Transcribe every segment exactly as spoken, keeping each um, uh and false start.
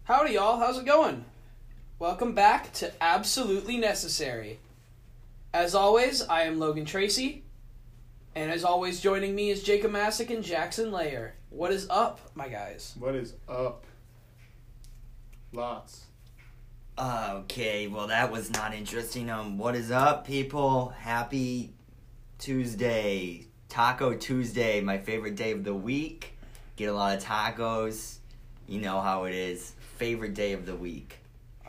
Howdy, y'all. How's it going? Welcome back to Absolutely Necessary. As always, I am Logan Tracy, and as always, joining me is Jacob Masick and Jackson Layer. What is up, my guys? What is up? Lots. Okay, well that was not interesting. Um, what is up, people? Happy Tuesday. Taco Tuesday, my favorite day of the week. Get a lot of tacos. You know how it is. Favorite day of the week.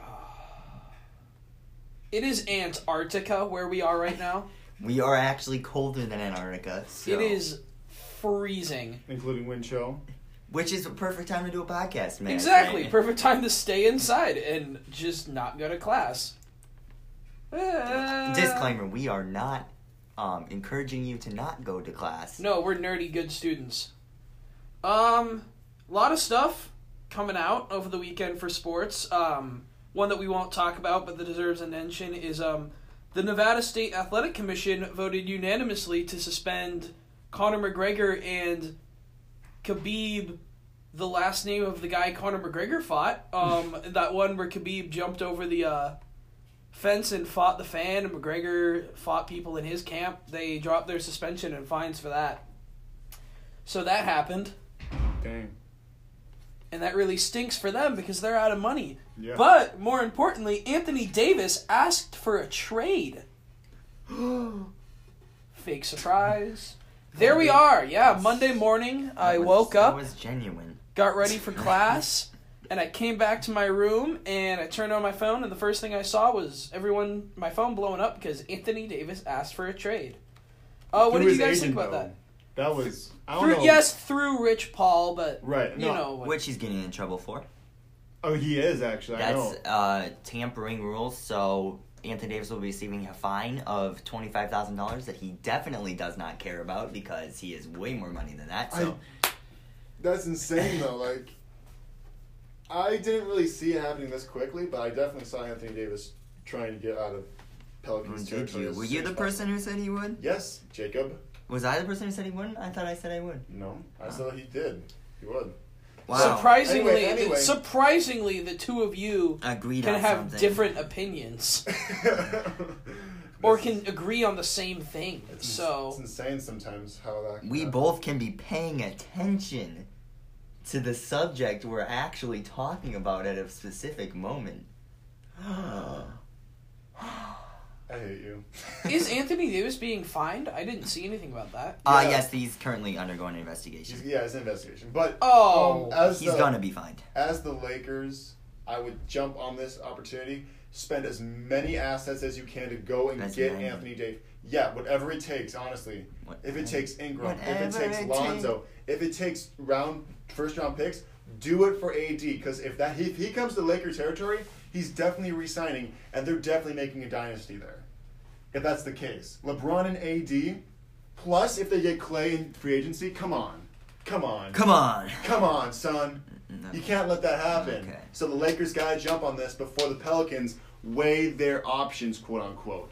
It is Antarctica where we are right now. We are actually colder than Antarctica. So. It is freezing. Including wind chill. Which is a perfect time to do a podcast, man. Exactly. Right? Perfect time to stay inside and just not go to class. Uh, Disclaimer, we are not um, encouraging you to not go to class. No, we're nerdy good students. Um, a lot of stuff coming out over the weekend for sports. Um, one that we won't talk about but that deserves a mention is um, the Nevada State Athletic Commission voted unanimously to suspend Conor McGregor and Khabib, the last name of the guy Conor McGregor fought. Um, that one where Khabib jumped over the uh, fence and fought the fan, and McGregor fought people in his camp. They dropped their suspension and fines for that. So that happened. Dang. And that really stinks for them because they're out of money. Yeah. But, more importantly, Anthony Davis asked for a trade. Fake surprise. There we are. Yeah, Monday morning, I That was- woke up, That was genuine. got ready for class, and I came back to my room, and I turned on my phone, and the first thing I saw was everyone, my phone blowing up because Anthony Davis asked for a trade. Oh, uh, what Through did you his guys think agent, about though. that? That was, I don't Through, know. yes, through Rich Paul, but, Right, you no. know. What, Which he's getting in trouble for. Oh, he is actually, I know. That's uh, tampering rules, so Anthony Davis will be receiving a fine of twenty-five thousand dollars that he definitely does not care about because he has way more money than that. So I, that's insane, though. Like, I didn't really see it happening this quickly, but I definitely saw Anthony Davis trying to get out of Pelicans did territory. you? as Were soon you as the possible. person who said he would? Yes, Jacob. Was I the person who said he wouldn't? I thought I said I would. No, I said he did. He would. Wow. Surprisingly, Anyway, anyway. surprisingly, the two of you Agreed can on have something. different opinions. Or can agree on the same thing. It's, So it's insane sometimes how that can We happen. both can be paying attention to the subject we're actually talking about at a specific moment. I hate you. is Anthony Davis being fined? I didn't see anything about that. Uh, Yeah. yes, he's currently undergoing an investigation. He's, yeah, it's an investigation. But Oh. um, as He's the, gonna be fined. as the Lakers, I would jump on this opportunity, spend as many assets as you can to go and As get many. Anthony Davis. Yeah, whatever it takes, honestly. What- If it takes Ingram, if it Whatever takes it Lonzo, if it takes round first round picks, do it for A D. Because if that if he comes to Laker territory, he's definitely re-signing, and they're definitely making a dynasty there. If that's the case, LeBron and A D, plus if they get Clay in free agency, come on, come on, Come on. come on, son. No. You can't let that happen. Okay. So the Lakers gotta jump on this before the Pelicans weigh their options, quote unquote.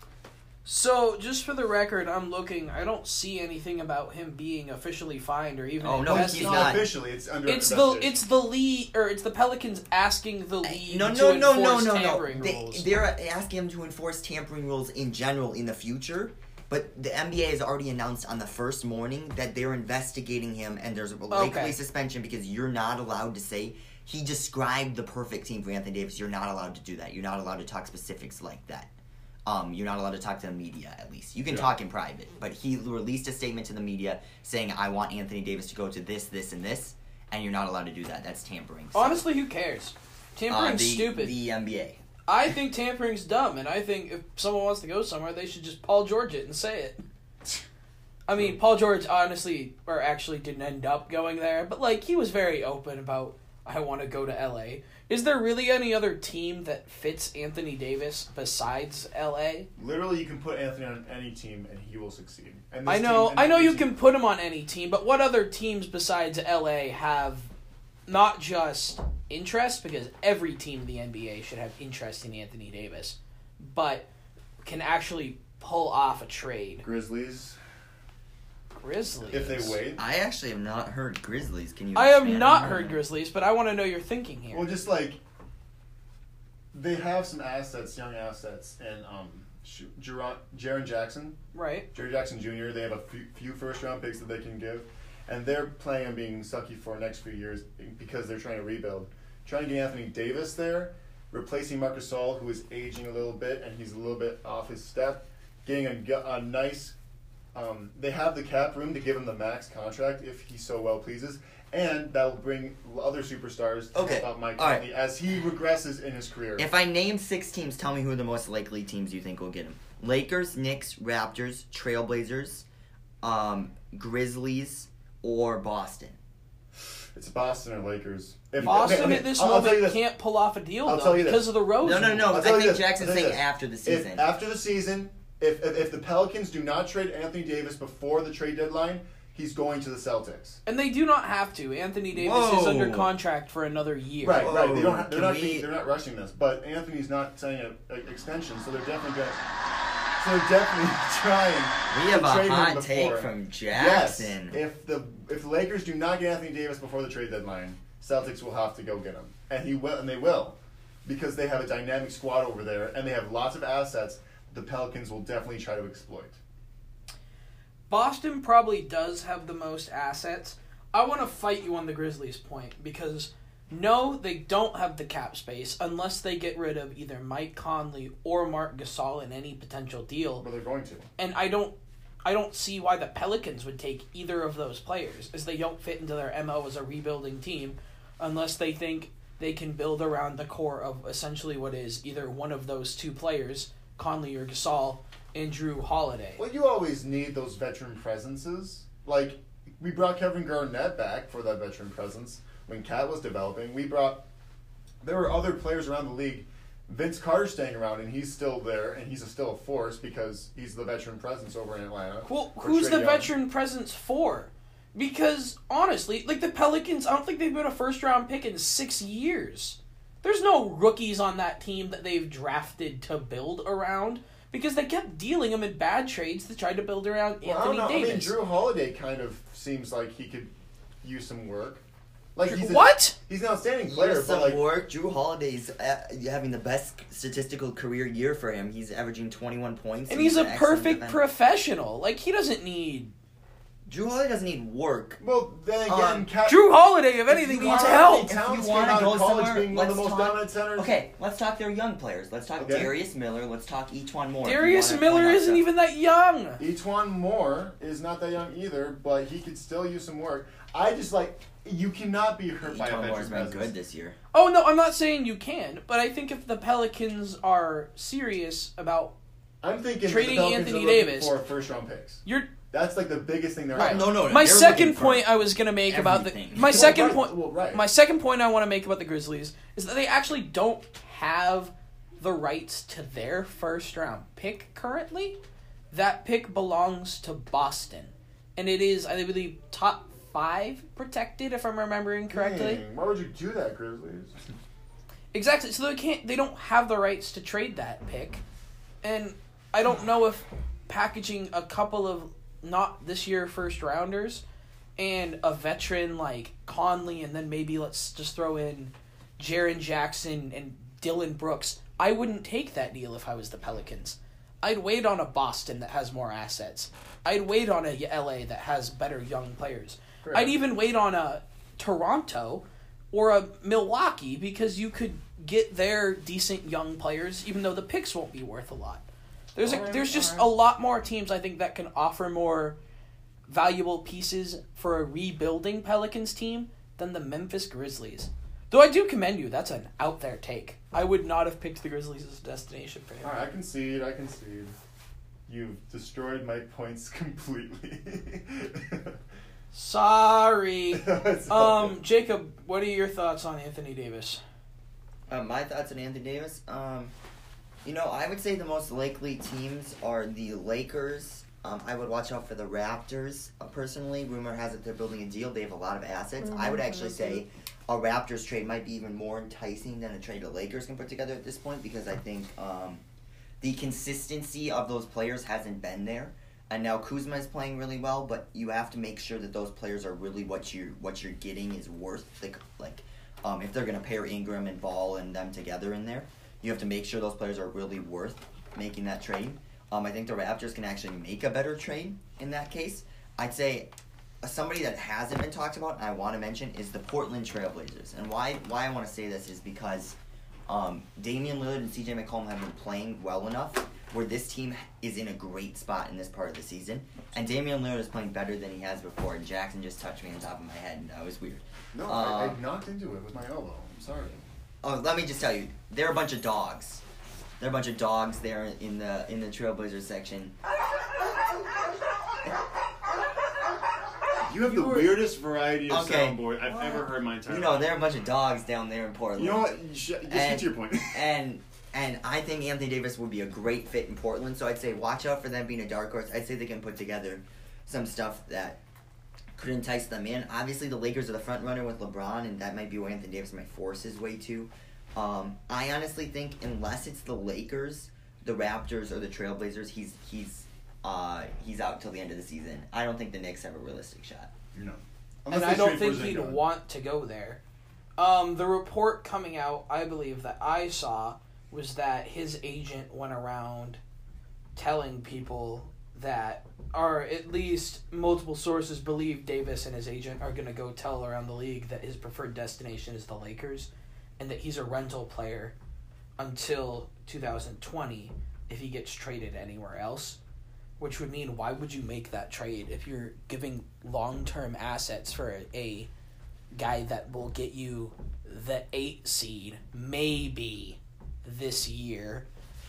So, just for the record, I'm looking. I don't see anything about him being officially fined or even Oh, no, invested. he's Not not. officially. It's under It's the investigation. it's the league or it's the Pelicans asking the league No, to no, no, no, enforce no, no. tampering They, rules. they're asking him to enforce tampering rules in general in the future. But the N B A has already announced on the first morning that they're investigating him, and there's a likely Okay. suspension because you're not allowed to say he described the perfect team for Anthony Davis. You're not allowed to do that. You're not allowed to talk specifics like that. Um, you're not allowed to talk to the media, at least. You can Yeah. talk in private. But he released a statement to the media saying, I want Anthony Davis to go to this, this, and this, and you're not allowed to do that. That's tampering. So, Honestly, who cares? uh, Tampering's the, stupid. The N B A. I think tampering's dumb, and I think if someone wants to go somewhere, they should just Paul George it and say it. I mean, Paul George honestly, or actually didn't end up going there, but like he was very open about, I want to go to L A. Is there really any other team that fits Anthony Davis besides L A? Literally, you can put Anthony on any team and he will succeed. And I this know, team- and I know this you team- can put him on any team, but what other teams besides L A have not just interest, because every team in the N B A should have interest in Anthony Davis, but can actually pull off a trade? Grizzlies. Grizzlies. If they wait. I actually have not heard Grizzlies. Can you? I have expand not on heard that? Grizzlies, but I want to know your thinking here. Well, just like they have some assets, young assets, and um, Jaron, Jaren Jackson, Right. Jerry Jackson Junior They have a few, few first round picks that they can give, and they're planning on being sucky for the next few years because they're trying to rebuild. Trying to get Anthony Davis there, replacing Marc Gasol, who is aging a little bit and he's a little bit off his step. Getting a, a nice, um, they have the cap room to give him the max contract if he so well pleases. And that will bring other superstars to Okay. help out Mike All right. Conley as he regresses in his career. If I name six teams, tell me who are the most likely teams you think will get him. Lakers, Knicks, Raptors, Trailblazers, um, Grizzlies, or Boston. It's Boston or Lakers. If, Boston okay, okay, at this I'll- I'll tell you moment this. can't pull off a deal, I'll though, tell you this. because of the Rose No, no, rule. no. I'll I tell you think this. Jackson's I'll tell you saying this. after the If season. after the season, if, if if the Pelicans do not trade Anthony Davis before the trade deadline, he's going to the Celtics. And they do not have to. Anthony Davis is Whoa. under contract for another year. Right, right. They don't. Whoa, Ha- they're can not. we- being- They're not rushing this. But Anthony's not signing an extension, so they're definitely going. So they're definitely trying. We have to a trade him hot before. take from Yes. Jackson. If the if the Lakers do not get Anthony Davis before the trade deadline, Celtics will have to go get him, and he will, and they will, because they have a dynamic squad over there, and they have lots of assets. The Pelicans will definitely try to exploit. Boston probably does have the most assets. I want to fight you on the Grizzlies point because no, they don't have the cap space unless they get rid of either Mike Conley or Marc Gasol in any potential deal. But they're going to. And I don't I don't see why the Pelicans would take either of those players, as they don't fit into their M O as a rebuilding team unless they think they can build around the core of essentially what is either one of those two players, Conley or Gasol, and Drew Holiday. Well, you always need those veteran presences. Like, we brought Kevin Garnett back for that veteran presence when Cat was developing. We brought... There were other players around the league. Vince Carter's staying around, and he's still there, and he's a, still a force because he's the veteran presence over in Atlanta. Well, Or who's Trae the Young. veteran presence for? Because, honestly, like the Pelicans, I don't think they've been a first-round pick in six years. There's no rookies on that team that they've drafted to build around because they kept dealing them in bad trades to try to build around Well, I Anthony don't know. Davis. I mean, Drew Holiday kind of seems like he could use some work. Like he's a, What? He's an outstanding player, Here's but some like work. Drew Holiday's uh, having the best statistical career year for him. He's averaging twenty-one points. And he's a an excellent perfect defender. professional. Like, he doesn't need... Drew Holiday doesn't need work. well, then again, Um, Cat, Drew Holiday, if anything, you needs want- help. If Towns you want came to out of go college somewhere, being one of the let's most talk- dominant centers. Okay, let's talk their young players. Let's talk Okay. Darius Miller. Let's talk E'Twaun Moore. if you Darius wanna Miller point out isn't stuff. even that young. E'Twaun Moore is not that young either, but he could still use some work. I just like you cannot be hurt by a E'Twaun veteran Moore's been presence. good this year. Oh, no, I'm not saying you can, but I think if the Pelicans are serious about... I'm thinking Trading the Pelicans Anthony are looking Davis. for first round picks. You're That's like the biggest thing they're Right. at. No, no, no. My they're second looking for point I was going to make about the everything. my Well, second right, point well, right. my second point I want to make about the Grizzlies is that they actually don't have the rights to their first round pick currently. That pick belongs to Boston, and it is I believe top five protected if I'm remembering correctly. Dang, why would you do that, Grizzlies? Exactly. So they can't. They don't have the rights to trade that pick, and I don't know if packaging a couple of not this year first rounders and a veteran like Conley, and then maybe let's just throw in Jaren Jackson and Dylan Brooks. I wouldn't take that deal if I was the Pelicans. I'd wait on a Boston that has more assets. I'd wait on a L A that has better young players. Correct. I'd even wait on a Toronto or a Milwaukee because you could get their decent young players, even though the picks won't be worth a lot. There's a, Alright, there's just alright. a lot more teams I think that can offer more valuable pieces for a rebuilding Pelicans team than the Memphis Grizzlies. Though I do commend you, that's an out there take. I would not have picked the Grizzlies as a destination for him. All right, I concede. I concede. You've destroyed my points completely. Sorry. It's all Um, Jacob, what are your thoughts on Anthony Davis? Uh, my thoughts on Anthony Davis. Um, you know, I would say the most likely teams are the Lakers. Um, I would watch out for the Raptors. Uh, personally, rumor has it they're building a deal. They have a lot of assets. I would actually say a Raptors trade might be even more enticing than a trade the Lakers can put together at this point because I think um, the consistency of those players hasn't been there. And now Kuzma is playing really well, but you have to make sure that those players are really what you what you're getting is worth. Like, like um, if they're gonna pair Ingram and Ball and them together in there, you have to make sure those players are really worth making that trade. Um, I think the Raptors can actually make a better trade in that case. I'd say uh, somebody that hasn't been talked about, and I want to mention, is the Portland Trailblazers. And why why I want to say this is because um, Damian Lillard and C J McCollum have been playing well enough where this team is in a great spot in this part of the season. And Damian Lillard is playing better than he has before, and Jackson just touched me on top of my head, and that was weird. No, uh, I, I knocked into it with my elbow. I'm sorry. Oh, let me just tell you, they're a bunch of dogs. They're a bunch of dogs there in the in the Trailblazers section. You have You the were- weirdest variety of Okay. soundboard I've What? ever heard in my entire You know, life. they're a bunch of dogs down there in Portland. You know what? You sh- Just get And- to your point. And and I think Anthony Davis would be a great fit in Portland, so I'd say watch out for them being a dark horse. I'd say they can put together some stuff that could entice them in. Obviously, the Lakers are the front runner with LeBron, and that might be where Anthony Davis might force his way to. Um, I honestly think unless it's the Lakers, the Raptors, or the Trailblazers, he's he's uh, he's out till the end of the season. I don't think the Knicks have a realistic shot. No. And I don't think he'd want to go there. Um, the report coming out, I believe, that I saw was that his agent went around telling people that, or at least multiple sources believe Davis and his agent are going to go tell around the league that his preferred destination is the Lakers and that he's a rental player until two thousand twenty if he gets traded anywhere else. Which would mean, why would you make that trade if you're giving long-term assets for a, a guy that will get you the eight seed, maybe, this year?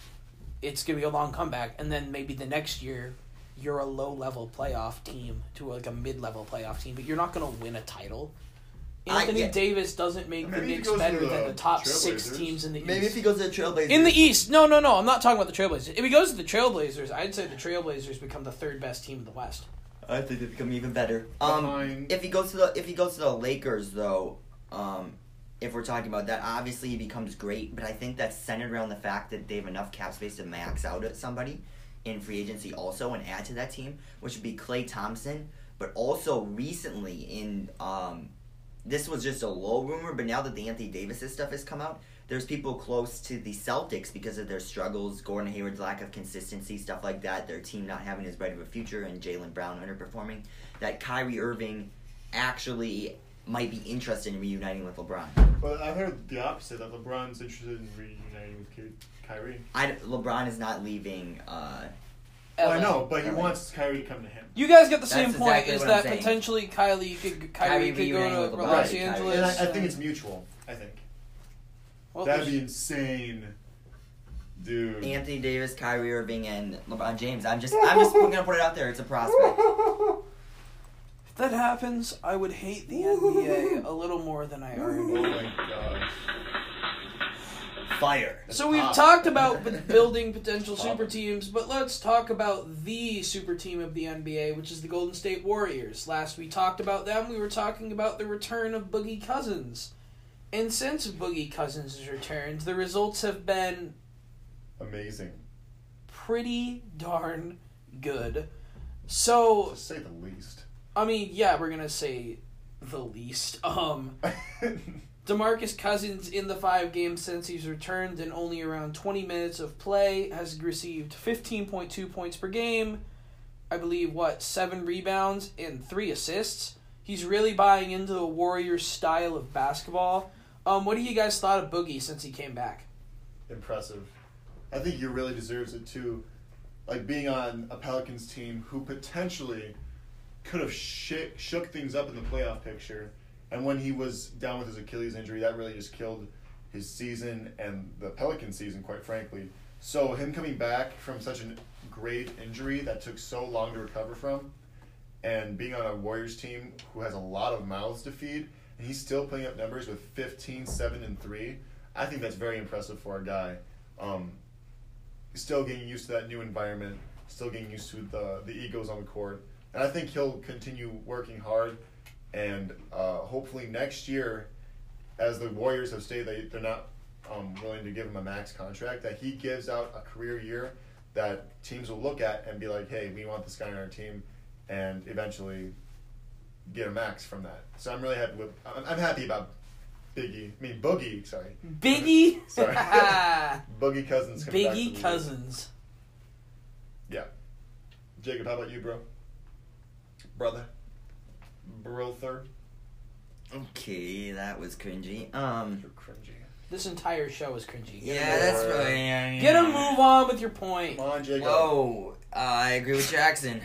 It's going to be a long comeback, and then maybe the next year, you're a low-level playoff team to like a mid-level playoff team, but you're not going to win a title. I Anthony get- Davis doesn't make the Maybe he Knicks goes to better the than the top six Trailblazers. teams in the East. Maybe if he goes to the Trailblazers. In the East. No, no, no. I'm not talking about the Trailblazers. If he goes to the Trailblazers, I'd say the Trailblazers become the third best team in the West. I think they become even better. Um, Behind- if he goes to the if he goes to the Lakers though, um, if we're talking about that, obviously he becomes great. But I think that's centered around the fact that they have enough cap space to max out at somebody in free agency also and add to that team, which would be Klay Thompson. But also recently in um, this was just a low rumor, but now that the Anthony Davis stuff has come out, there's people close to the Celtics because of their struggles, Gordon Hayward's lack of consistency, stuff like that, their team not having as bright of a future, and Jaylen Brown underperforming, that Kyrie Irving actually might be interested in reuniting with LeBron. But I heard the opposite, that LeBron's interested in reuniting with Ky- Kyrie. I, LeBron is not leaving. Uh, Well, I L A. know, but he L A. wants Kyrie to come to him. You guys get the That's same point. exactly Is what I'm that saying. potentially Kylie could Kyrie, Kyrie could go reuniting to with LeBron. Los Right, Angeles? And I, I think and- it's mutual, I think. well, That'd there's- be insane. Dude. Anthony Davis, Kyrie Irving, and LeBron James. I'm just, I'm just gonna put it out there. It's a prospect. If that happens, I would hate the N B A a little more than I Oh already. my gosh. Fire. So we've Pop. talked about b- building potential Pop. super teams, but let's talk about the super team of the N B A, which is the Golden State Warriors. Last we talked about them, we were talking about the return of Boogie Cousins. And since Boogie Cousins has returned, the results have been Amazing. pretty darn good. So, To say the least. I mean, yeah, we're going to say the least. Um... DeMarcus Cousins, in the five games since he's returned in only around twenty minutes of play, has received fifteen point two points per game. I believe, what, seven rebounds and three assists. He's really buying into the Warriors' style of basketball. Um, what do you guys thought of Boogie since he came back? Impressive. I think he really deserves it too. Like being on a Pelicans team who potentially could have sh- shook things up in the playoff picture. And when he was down with his Achilles injury, that really just killed his season and the Pelican season, quite frankly. So him coming back from such a great injury that took so long to recover from, and being on a Warriors team who has a lot of mouths to feed, and he's still putting up numbers with fifteen, seven, and three, I think that's very impressive for a guy. Um, still getting used to that new environment, still getting used to the, the egos on the court. And I think he'll continue working hard. And uh, hopefully next year, as the Warriors have stated they, they're not um, willing to give him a max contract, that he gives out a career year that teams will look at and be like, hey, we want this guy on our team, and eventually get a max from that. So I'm really happy with. I'm, I'm happy about Biggie. I mean Boogie. Sorry. Biggie. Sorry. Boogie Cousins. coming back to the Biggie league. Cousins. Yeah. Jacob, how about you, bro? Brother. Brother. Okay, that was cringy. Um, You're cringy. This entire show is cringy. Get yeah, a that's move- really. Yeah, Get a move on with your point. Come on, Jacob. Whoa, uh, I agree with Jackson.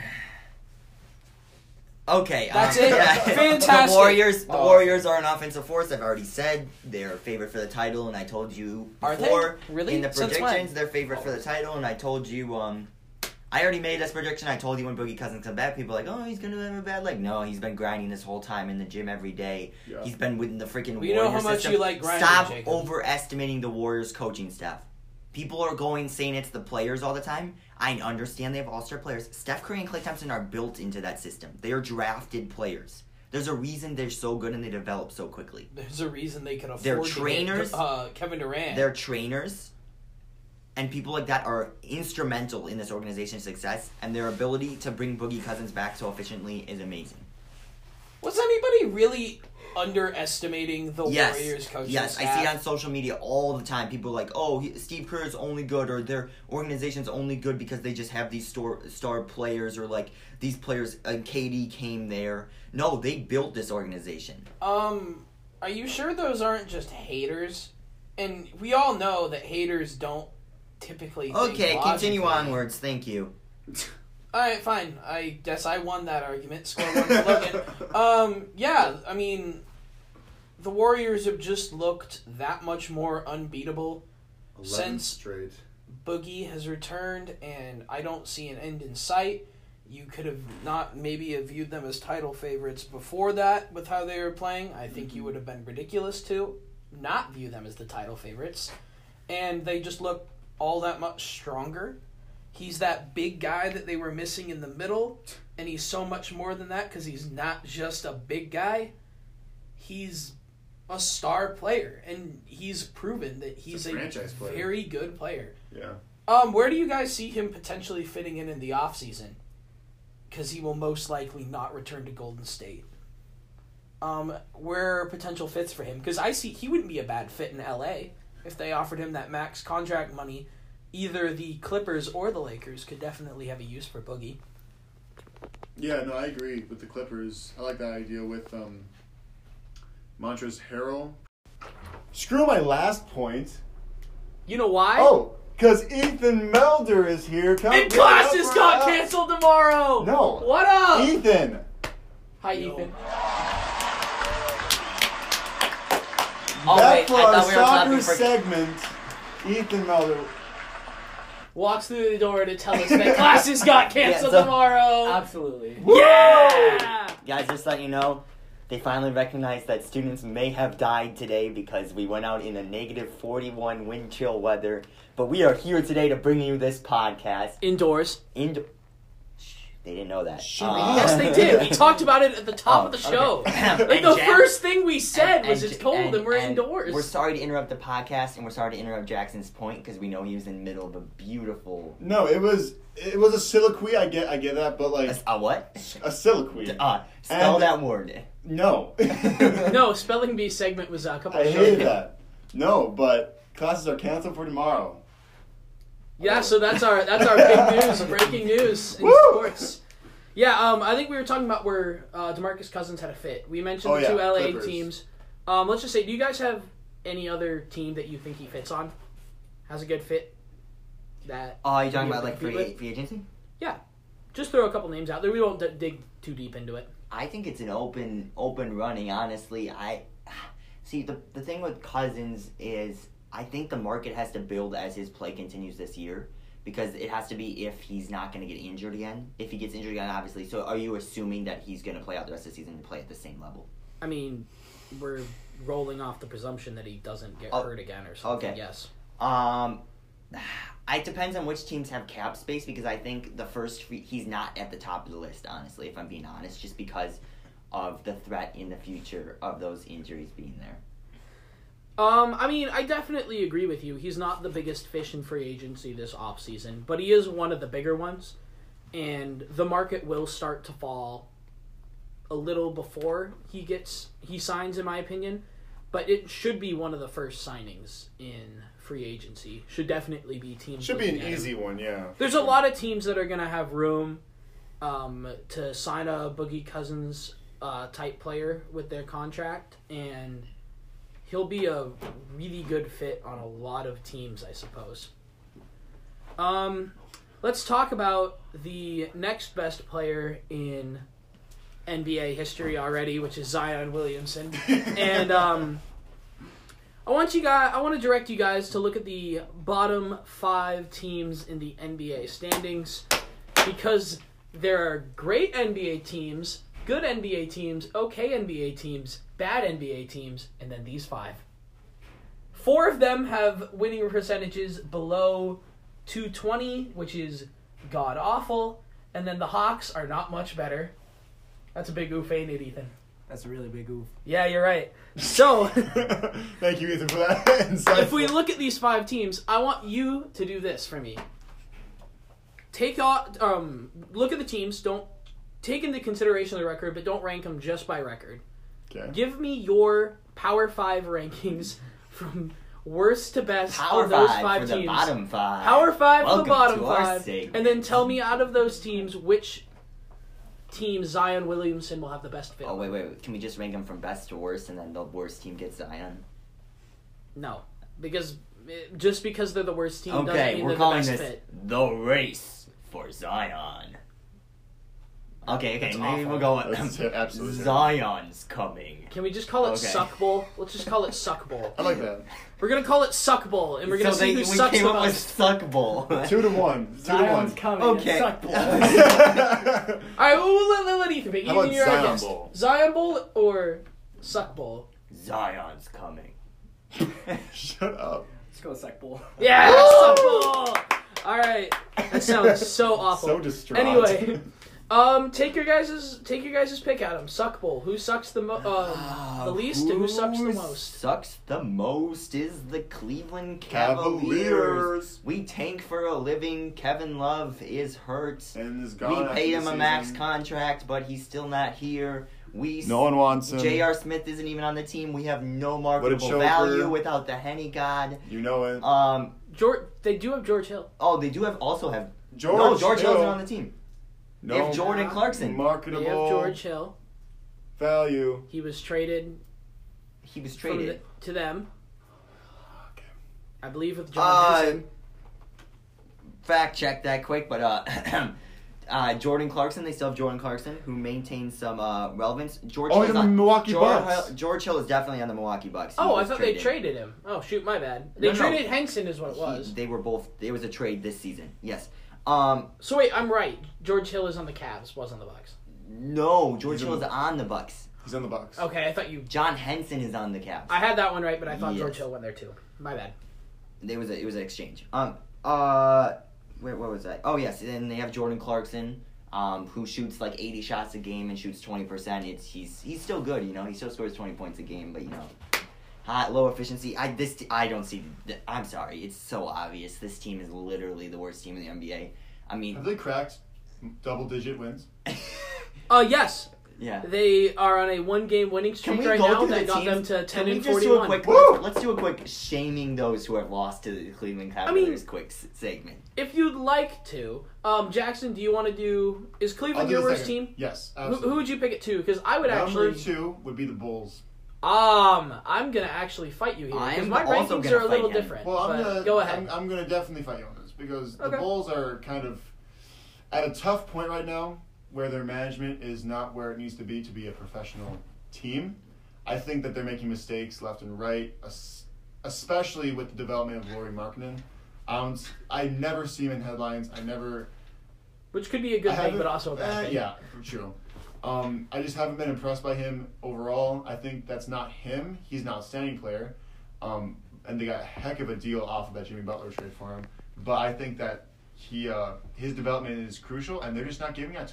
Okay, That's um, it? yeah. Fantastic. The Warriors, the Oh. Warriors are an offensive force. I've already said they're favored for the title, and I told you Are they? before Really? in the Since when? predictions they're favored for the title, and I told you. Um, I already made this prediction. I told you when Boogie Cousins comes back, people are like, oh, he's gonna have a bad leg. No, he's been grinding this whole time in the gym every day. Yeah. He's been within the freaking We Warriors know how much system. you like grinding, Stop Jacob. overestimating the Warriors coaching staff. People are going saying it's the players all the time. I understand they have all-star players. Steph Curry and Klay Thompson are built into that system. They are drafted players. There's a reason they're so good and they develop so quickly. There's a reason they can afford They're to get, trainers. uh, Kevin Durant. They're trainers, and people like that are instrumental in this organization's success, and their ability to bring Boogie Cousins back so efficiently is amazing. Was anybody really underestimating the Yes, Warriors coaching yes, staff? I see it on social media all the time. People are like, "Oh, he, Steve Kerr is only good, or their organization's only good because they just have these star star players, or like these players." And K D came there. No, they built this organization. Um, are you sure those aren't just haters? And we all know that haters don't typically think Okay, continue logically. onwards. Thank you. Alright, fine. I guess I won that argument. Score one for Logan. Um, yeah, I mean, the Warriors have just looked that much more unbeatable eleven since straight. Boogie has returned, and I don't see an end in sight. You could have not maybe have viewed them as title favorites before that with how they were playing. I think you would have been ridiculous to not view them as the title favorites. And they just look all that much stronger. He's that big guy that they were missing in the middle, and he's so much more than that because he's not just a big guy. He's a star player, and he's proven that he's a a, franchise player. very good player. Yeah. Um, where do you guys see him potentially fitting in in the offseason? Because he will most likely not return to Golden State. Um, where are potential fits for him? Because I see he wouldn't be a bad fit in L A if they offered him that max contract money. Either the Clippers or the Lakers could definitely have a use for Boogie. Yeah, no, I agree with the Clippers. I like that idea with um, Montrezl Harrell. Screw my last point. You know why? Oh, because Ethan Melder is here. Come and give it classes up for got us. canceled tomorrow! No. What up? Ethan. Hi, Ethan. Oh, Back wait, for I our thought we were soccer clapping for- segment. Ethan Melder. Walks through the door to tell us that classes got canceled Yeah, so- tomorrow. Absolutely. Yeah! Guys, just let you know, they finally recognized that students may have died today because we went out in a negative forty-one wind chill weather. But we are here today to bring you this podcast. Indoors. Indo- Shh, they didn't know that. Shut Uh, up. Yes, they did. We talked about it at the top Oh, of the show. okay. Like And the Jack- first thing we said and- was and- it's cold and, we're and indoors. We're sorry to interrupt the podcast, and we're sorry to interrupt Jackson's point because we know he was in the middle of a beautiful. No, it was it was a soliloquy. I get I get that, but like A, a what? a soliloquy. Uh, spell And- that word. No. No, spelling bee segment was a couple I of shows hated ago. that. No, but classes are canceled for tomorrow. Yeah, so that's our that's our big news, breaking news in Woo! sports. Yeah, um, I think we were talking about where uh, DeMarcus Cousins had a fit. We mentioned Oh, the yeah, two L A Clippers. teams. Um, let's just say, do you guys have any other team that you think he fits on? Has a good fit? That Oh, are you talking you about like compete free, with? free agency? Just throw a couple names out there. We won't d- dig too deep into it. I think it's an open open running, honestly. I see the the thing with Cousins is I think the market has to build as his play continues this year because it has to be if he's not going to get injured again. If he gets injured again, obviously. So are you assuming that he's going to play out the rest of the season and play at the same level? I mean, we're rolling off the presumption that he doesn't get Oh, hurt again or something. okay. Yes. Um it depends on which teams have cap space because I think the first free, he's not at the top of the list, honestly, if I'm being honest, just because of the threat in the future of those injuries being there. Um, I mean, I definitely agree with you. He's not the biggest fish in free agency this offseason, but he is one of the bigger ones, and the market will start to fall a little before he gets he signs, in my opinion. But it should be one of the first signings in free agency. Should definitely be teams. Should be an looking at easy him. one, yeah. There's a lot of teams that are going to have room um, to sign a Boogie Cousins uh, type player with their contract, and he'll be a really good fit on a lot of teams, I suppose. Um, let's talk about the next best player in N B A history already, which is Zion Williamson. And um, I want you guys, I want to direct you guys to look at the bottom five teams in the N B A standings, because there are great N B A teams, good N B A teams, okay N B A teams, bad N B A teams, and then these five. Four of them have winning percentages below two twenty, which is god-awful, and then the Hawks are not much better. That's a big oof, ain't it, Ethan? That's a really big oof. Yeah, you're right. So, Thank you, Ethan, for that. if we look at these five teams, I want you to do this for me. Take out, um, look at the teams. Don't take into consideration the record, but don't rank them just by record. Okay. Give me your Power Five rankings from worst to best Power on those five, five for the teams. bottom five. Power Five Welcome for the bottom to our five, segment. and then tell me out of those teams which team Zion Williamson will have the best fit. Oh on. wait, wait, wait. Can we just rank them from best to worst, and then the worst team gets Zion? No, because just because they're the worst team doesn't Okay, mean we're they're calling the best this fit. the race for Zion. Okay, okay, That's maybe awful. we'll go with That's ter- absolutely Zion's coming. Can we just call it Okay. Suck Bowl? Let's just call it Suck Bowl. I like that. We're gonna call it Suck Bowl, and we're gonna so see they, who we sucks came the up with most. Suck Bowl. Two to one. Two to Zion's one. coming. Okay. Okay. Suck ball. All right, well, we'll let, let, let Ethan pick. How Ethan, about you're our Zion guest. Bowl? Zion Bowl or Suck Bowl? Zion's coming. Shut up. Let's go suck ball. Yeah, Suck Bowl. All right, that sounds so awful. So distraught. Anyway, um, take your guys's take your guys's pick, Adam. Suck Bowl. Who sucks the mo- um, the least, and who sucks the Who most? Sucks the most is the Cleveland Cavaliers. Cavaliers. We tank for a living. Kevin Love is hurt. And is gone We after pay the him a max season. contract, but he's still not here. We No one wants him. J R. Smith isn't even on the team. We have no What a marketable choker. value without the Henny God. You know it. Um. George, they do have George Hill. Oh, they do have also have George no George Hill. Hill's not on the team. No They have Jordan Clarkson. marketable They have George Hill. value. He was traded, He was from traded. the, to them, Okay. I believe, with John Uh, Henson. Fact check that quick, but uh, uh, Jordan Clarkson. They still have Jordan Clarkson, who maintains some uh, relevance. George Oh, Hill's he's on not- the Milwaukee George Bucks. Hill, George Hill is definitely on the Milwaukee Bucks. He Oh, I was thought they traded him. Oh, shoot, my bad. They No, no. traded Henson, is what it He- was. they were both. It was a trade this season. Yes. Um. So wait, I'm right. George Hill is on the Cavs, was on the Bucks. No, George He's Hill on is the- on the Bucks. He's on the Bucks. Okay, I thought you. John Henson is on the Cavs. I had that one right, but I thought Yes. George Hill went there too. My bad. There was a, it was an exchange. Um. Uh. Where, where was that? Oh yes. And they have Jordan Clarkson, um, who shoots like eighty shots a game and shoots twenty percent. It's he's he's still good. You know, he still scores twenty points a game, but you know, hot low efficiency. I this t- I don't see. th- I'm sorry. It's so obvious. This team is literally the worst team in the N B A. I Have mean. they cracked double-digit wins? Uh, yes. Yeah. They are on a one-game winning Can streak we right go now through that the got teams? them to Can ten we and just do a forty-one. quick? Woo! Let's, let's do a quick shaming those who have lost to the Cleveland mean- Cavaliers. quick s- segment. If you'd like to, um, Jackson, do you want to do? Is I'll Cleveland do your the worst second. team? Yes, Who, absolutely. who would you pick it to? Because I would Number actually. two would be the Bulls. Um, I'm gonna actually fight you here I because am my also rankings gonna are a little fight him. different. Well, I'm but gonna go ahead. I'm, I'm gonna definitely fight you on this because Okay. the Bulls are kind of at a tough point right now where their management is not where it needs to be to be a professional team. I think that they're making mistakes left and right, es- especially with the development of Lauri Markkanen. I don't, I never see him in headlines. I never. Which could be a good I thing, haven't- but also a bad eh, thing. Yeah, true. Um, I just haven't been impressed by him overall. I think that's not him. He's an outstanding player. Um, and they got a heck of a deal off of that Jimmy Butler trade for him. But I think that he uh, his development is crucial, and they're just not giving that to him.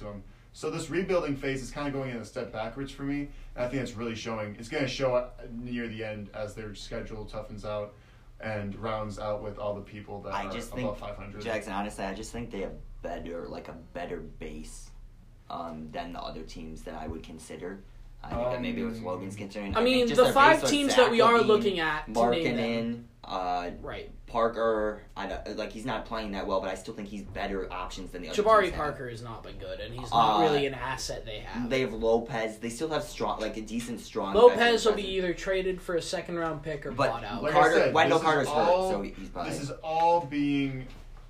So this rebuilding phase is kind of going in a step backwards for me, and I think it's really showing. It's going to show up near the end as their schedule toughens out and rounds out with all the people that I are just above think, five hundred. Jackson, honestly, I just think they have better, like a better base um, than the other teams that I would consider. I think that maybe it was Logan's concern. I mean, think just the their five base was teams Zach that we are Levine, looking at to name them. Markkanen, uh, Right. Parker. I don't, like he's not playing that well, but I still think he's better options than the other Jabari teams have. Parker has not been good, and he's not Uh, really an asset they have. They have Lopez. They still have strong, like a decent strong. Lopez will veteran be presence. either traded for a second round pick or But bought out. Like Carter- I said, Wendell this is Carter's hurt, all- so he's probably- This is all being.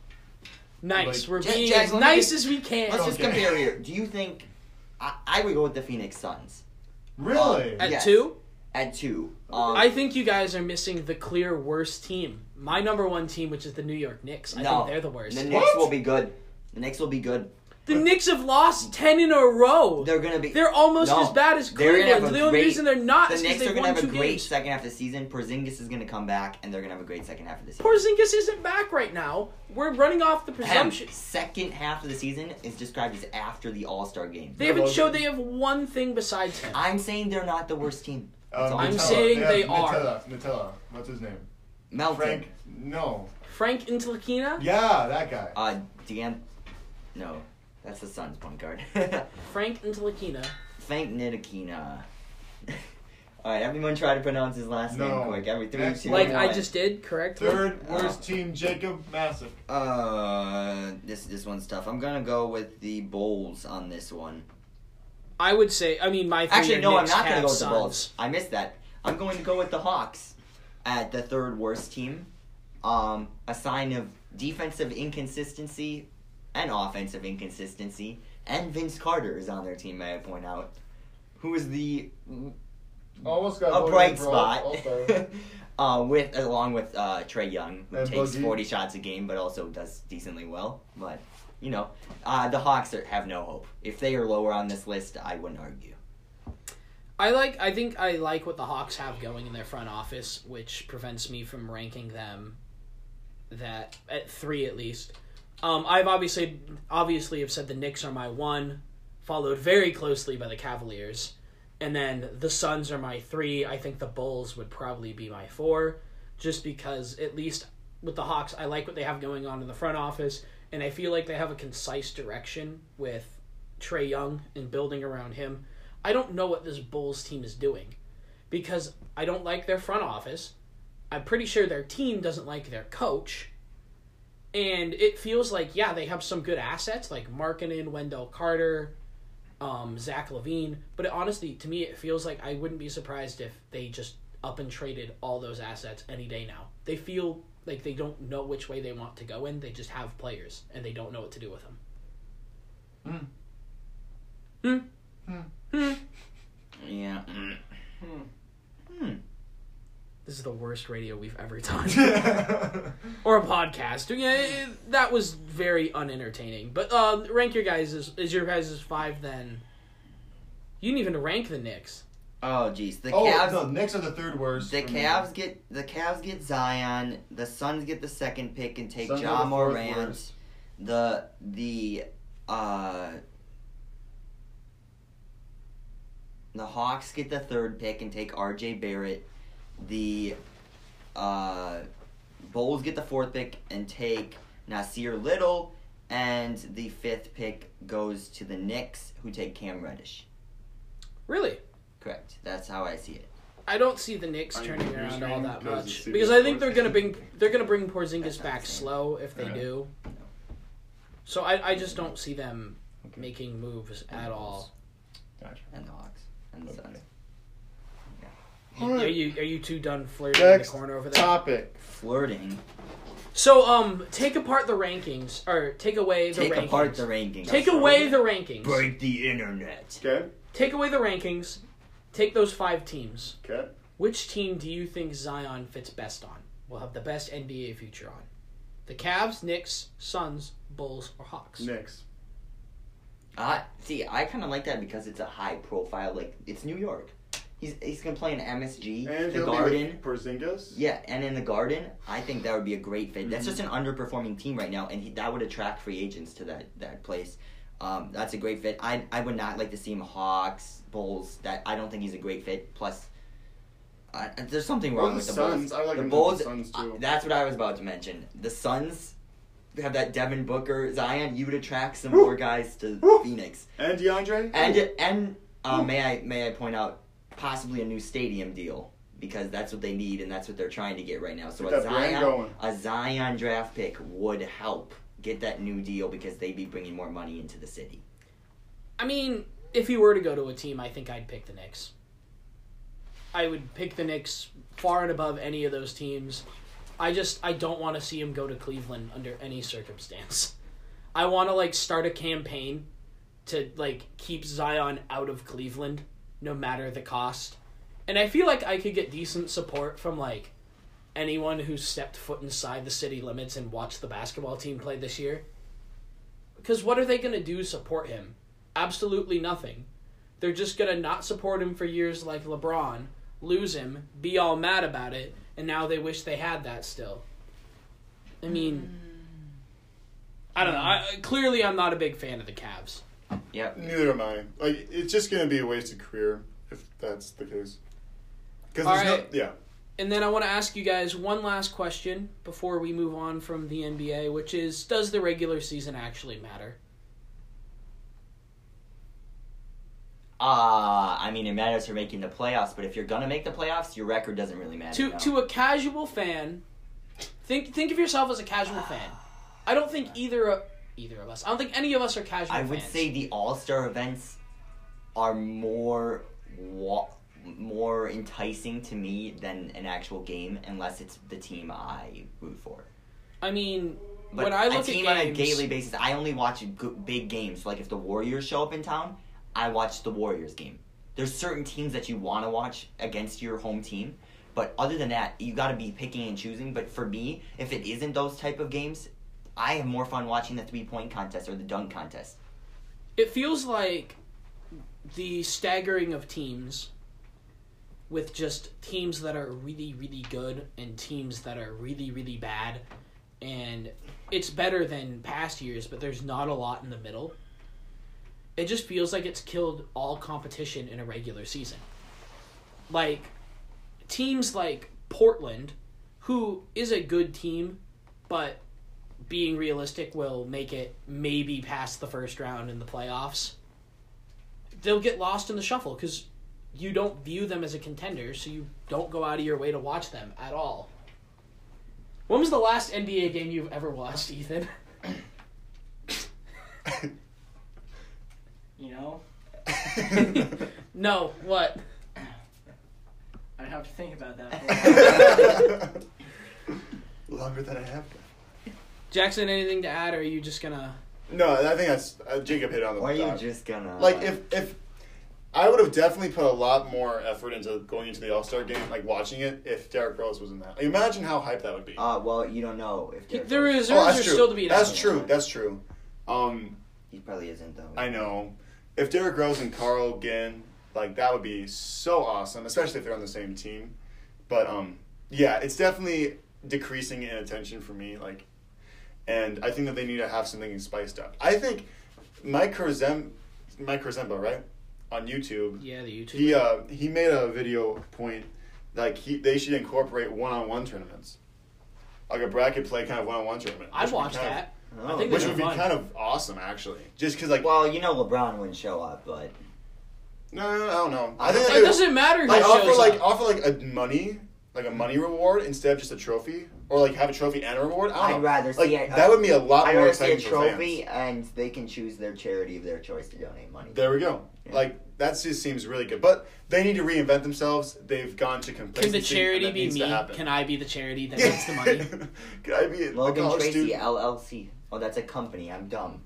Nice. like- We're Jack- being Jack, as let me nice get- as we can. Let's just Okay. compare here. Do you think I, I would go with the Phoenix Suns Really? Um, At Yes. two, at two? Um, I think you guys are missing the clear worst team. My number one team, which is the New York Knicks. I no, think they're the worst. The The, Knicks What? will be good. The Knicks will be good. Knicks have lost ten in a row. They're gonna be. They're almost No, as bad as they're gonna have Cleveland. a The only great- reason they're not The is because Knicks are they've gonna won have a two great games. second half of the season. Porzingis is gonna come back, and they're gonna have a great second half of the season. Porzingis isn't back right now. We're running off the Ahem. presumption. Second half of the season is described as after the All Star game. They haven't Logan. showed they have one thing besides him. I'm saying they're not the worst team. That's Um, all I'm Nutella. saying have they are. Nutella. Nutella. What's his name? Melton. Frank. No. Frank Ntilikina? Yeah, that guy. Uh, Dean. No, that's the Suns point guard. Frank Ntilikina. Frank Ntilikina. All right, everyone try to pronounce his last No. name quick. Every three, Next two, Like one. I just did, correct? Third Oh. worst team, Jacob Massive. Uh, this this one's tough. I'm gonna go with the Bulls on this one. I would say, I mean, my three Actually, are no, I'm Knicks, not gonna Cavs, go with the Suns. Bulls. I missed that. I'm going to go with the Hawks at the third worst team. Um, a sign of defensive inconsistency and offensive inconsistency. And Vince Carter is on their team, may I point out, who is the Almost got a voted bright for spot. All-Star. uh, with along with uh, Trey Young, who And takes Boogie. forty shots a game, but also does decently well. But you know, uh, the Hawks are, have no hope. If they are lower on this list, I wouldn't argue. I like. I think I like what the Hawks have going in their front office, which prevents me from ranking them that at three at least. Um, I've obviously obviously have said the Knicks are my one, followed very closely by the Cavaliers, and then the Suns are my three. I think the Bulls would probably be my four, just because at least with the Hawks, I like what they have going on in the front office, and I feel like they have a concise direction with Trey Young and building around him. I don't know what this Bulls team is doing because I don't like their front office. I'm pretty sure their team doesn't like their coach. And it feels like, yeah, they have some good assets like Markkanen, Wendell Carter, um, Zach LaVine. But it, honestly, to me, it feels like I wouldn't be surprised if they just up and traded all those assets any day now. They feel like they don't know which way they want to go in. They just have players, and they don't know what to do with them. Hmm. Hmm. Hmm. Hmm. Yeah. Mm. Hmm. Hmm. This is the worst radio we've ever done. Or a podcast. Yeah, it, that was very unentertaining. But uh, rank your guys' is, is your guys' five then? You didn't even rank the Knicks. Oh jeez, the oh, Cavs. no, Knicks are the third worst. The for me. Cavs get the Cavs get Zion. The Suns get the second pick and take Suns are Ja the fourth Morant. worst. The the uh the Hawks get the third pick and take R J Barrett. The uh Bulls get the fourth pick and take Nasir Little, and the fifth pick goes to the Knicks, who take Cam Reddish. Really? Correct. That's how I see it. I don't see the Knicks Are you turning around all screaming that because much the because Phoenix I think they're Suns- gonna bring they're gonna bring That's Porzingis not back the same. slow if they Yeah. do. So I I just don't see them making moves at all. Gotcha. And the Hawks and the Okay. Suns. Are you are you two done flirting in the Next corner over there? topic. Flirting. So um, take apart the rankings or take away the Take rankings. apart the rankings. Take away the rankings. Break the internet. Okay. Take away the rankings. Take those five teams. Okay. Which team do you think Zion fits best on? Will have the best N B A future on? The Cavs, Knicks, Suns, Bulls, or Hawks? Knicks. Uh, see, I kind of like that because it's a high profile. Like it's New York. He's he's gonna play in M S G, And the he'll Garden. be with Porzingis. Yeah, and in the Garden, I think that would be a great fit. That's Mhm. just an underperforming team right now, and he, that would attract free agents to that that place. Um, that's a great fit. I I would not like to see him Hawks, Bulls. That I don't think he's a great fit. Plus, uh, there's something Or wrong the with the Suns. Bulls. I like the him Bulls. with the Suns, too. uh, that's what I was about to mention. The Suns have that Devin Booker, Zion. You would attract some Woo. more guys to Woo. Phoenix. And DeAndre? And and uh, Woo. may I may I point out possibly a new stadium deal because that's what they need and that's what they're trying to get right now. So Get a that brand Zion going. a Zion draft pick would help get that new deal because they'd be bringing more money into the city. I mean, if he were to go to a team, I think I'd pick the Knicks. I would pick the Knicks far and above any of those teams. I just, I don't want to see him go to Cleveland under any circumstance. I want to, like, start a campaign to, like, keep Zion out of Cleveland, no matter the cost. And I feel like I could get decent support from, like, anyone who's stepped foot inside the city limits and watched the basketball team play this year. Because what are they going to do to support him? Absolutely nothing. They're just going to not support him for years like LeBron, lose him, be all mad about it, and now they wish they had that still. I mean, I don't know. I, clearly, I'm not a big fan of the Cavs. Yep. Neither am I. Like, it's just going to be a wasted career if that's the case. Because All there's right. no... Yeah. And then I want to ask you guys one last question before we move on from the N B A, which is, does the regular season actually matter? Uh, I mean, it matters for making the playoffs, but if you're going to make the playoffs, your record doesn't really matter. To no. to a casual fan, think think of yourself as a casual fan. I don't think either of, either of us. I don't think any of us are casual I fans. would say the All-Star events are more wa- more enticing to me than an actual game, unless it's the team I root for. I mean, But when I look a team at on a games, daily basis, I only watch g- big games. Like if the Warriors show up in town, I watch the Warriors game. There's certain teams that you want to watch against your home team, but other than that, you got to be picking and choosing. But for me, if it isn't those type of games, I have more fun watching the three-point contest or the dunk contest. it feels like the staggering of teams with just teams that are really, really good and teams that are really, really bad. And it's better than past years, but there's not a lot in the middle. It just feels like it's killed all competition in a regular season. Like, teams like Portland, who is a good team, but being realistic will make it maybe past the first round in the playoffs. They'll get lost in the shuffle because you don't view them as a contender, so you don't go out of your way to watch them at all. When was the last N B A game you've ever watched, Ethan? You know, No, what? I'd have to think about that. Longer than I have been. Jackson, anything to add, or are you just gonna... No, I think that's... Uh, Jacob hit it on the Or are you dot. just gonna... Like, if... if I would have definitely put a lot more effort into going into the All-Star game, like watching it, if Derrick Rose was in that. Like, imagine how hyped that would be. Uh, well, you don't know if Derrick The Rose- reserves oh, that's are true. still to be That's announced. true. That's true. Um, He probably isn't, though. I know. If Derrick Rose and Carl Ginn, like, that would be so awesome, especially if they're on the same team. But, um, yeah, it's definitely decreasing in attention for me, like, and I think that they need to have something spiced up. I think Mike Kurzem, Mike Kurzemba, right, on YouTube, Yeah, the YouTube. he uh he made a video point like he they should incorporate one-on-one tournaments, like a bracket play kind of one-on-one tournament. I'd which would watch be kind that. Oh. I think of, which that'd would be be fun. kind of awesome, actually. Just because, like, Well, you know LeBron wouldn't show up, but... no, no, no, I don't know. I think It they would- doesn't matter who like shows offer like up. offer like a money like a money reward instead of just a trophy, or like have a trophy and a reward. I don't I'd know. rather like see a- that would be a lot I'd more rather see a exciting for trophy, fans. and they can choose their charity of their choice to donate money. There we go. Yeah. Like that just seems really good, but they need to reinvent themselves. They've gone to Can complacency. the charity and that be needs me? to happen. Can I be the charity that gets the money? Can I be a Logan college Tracy, student? L L C. Oh, that's a company. I'm dumb.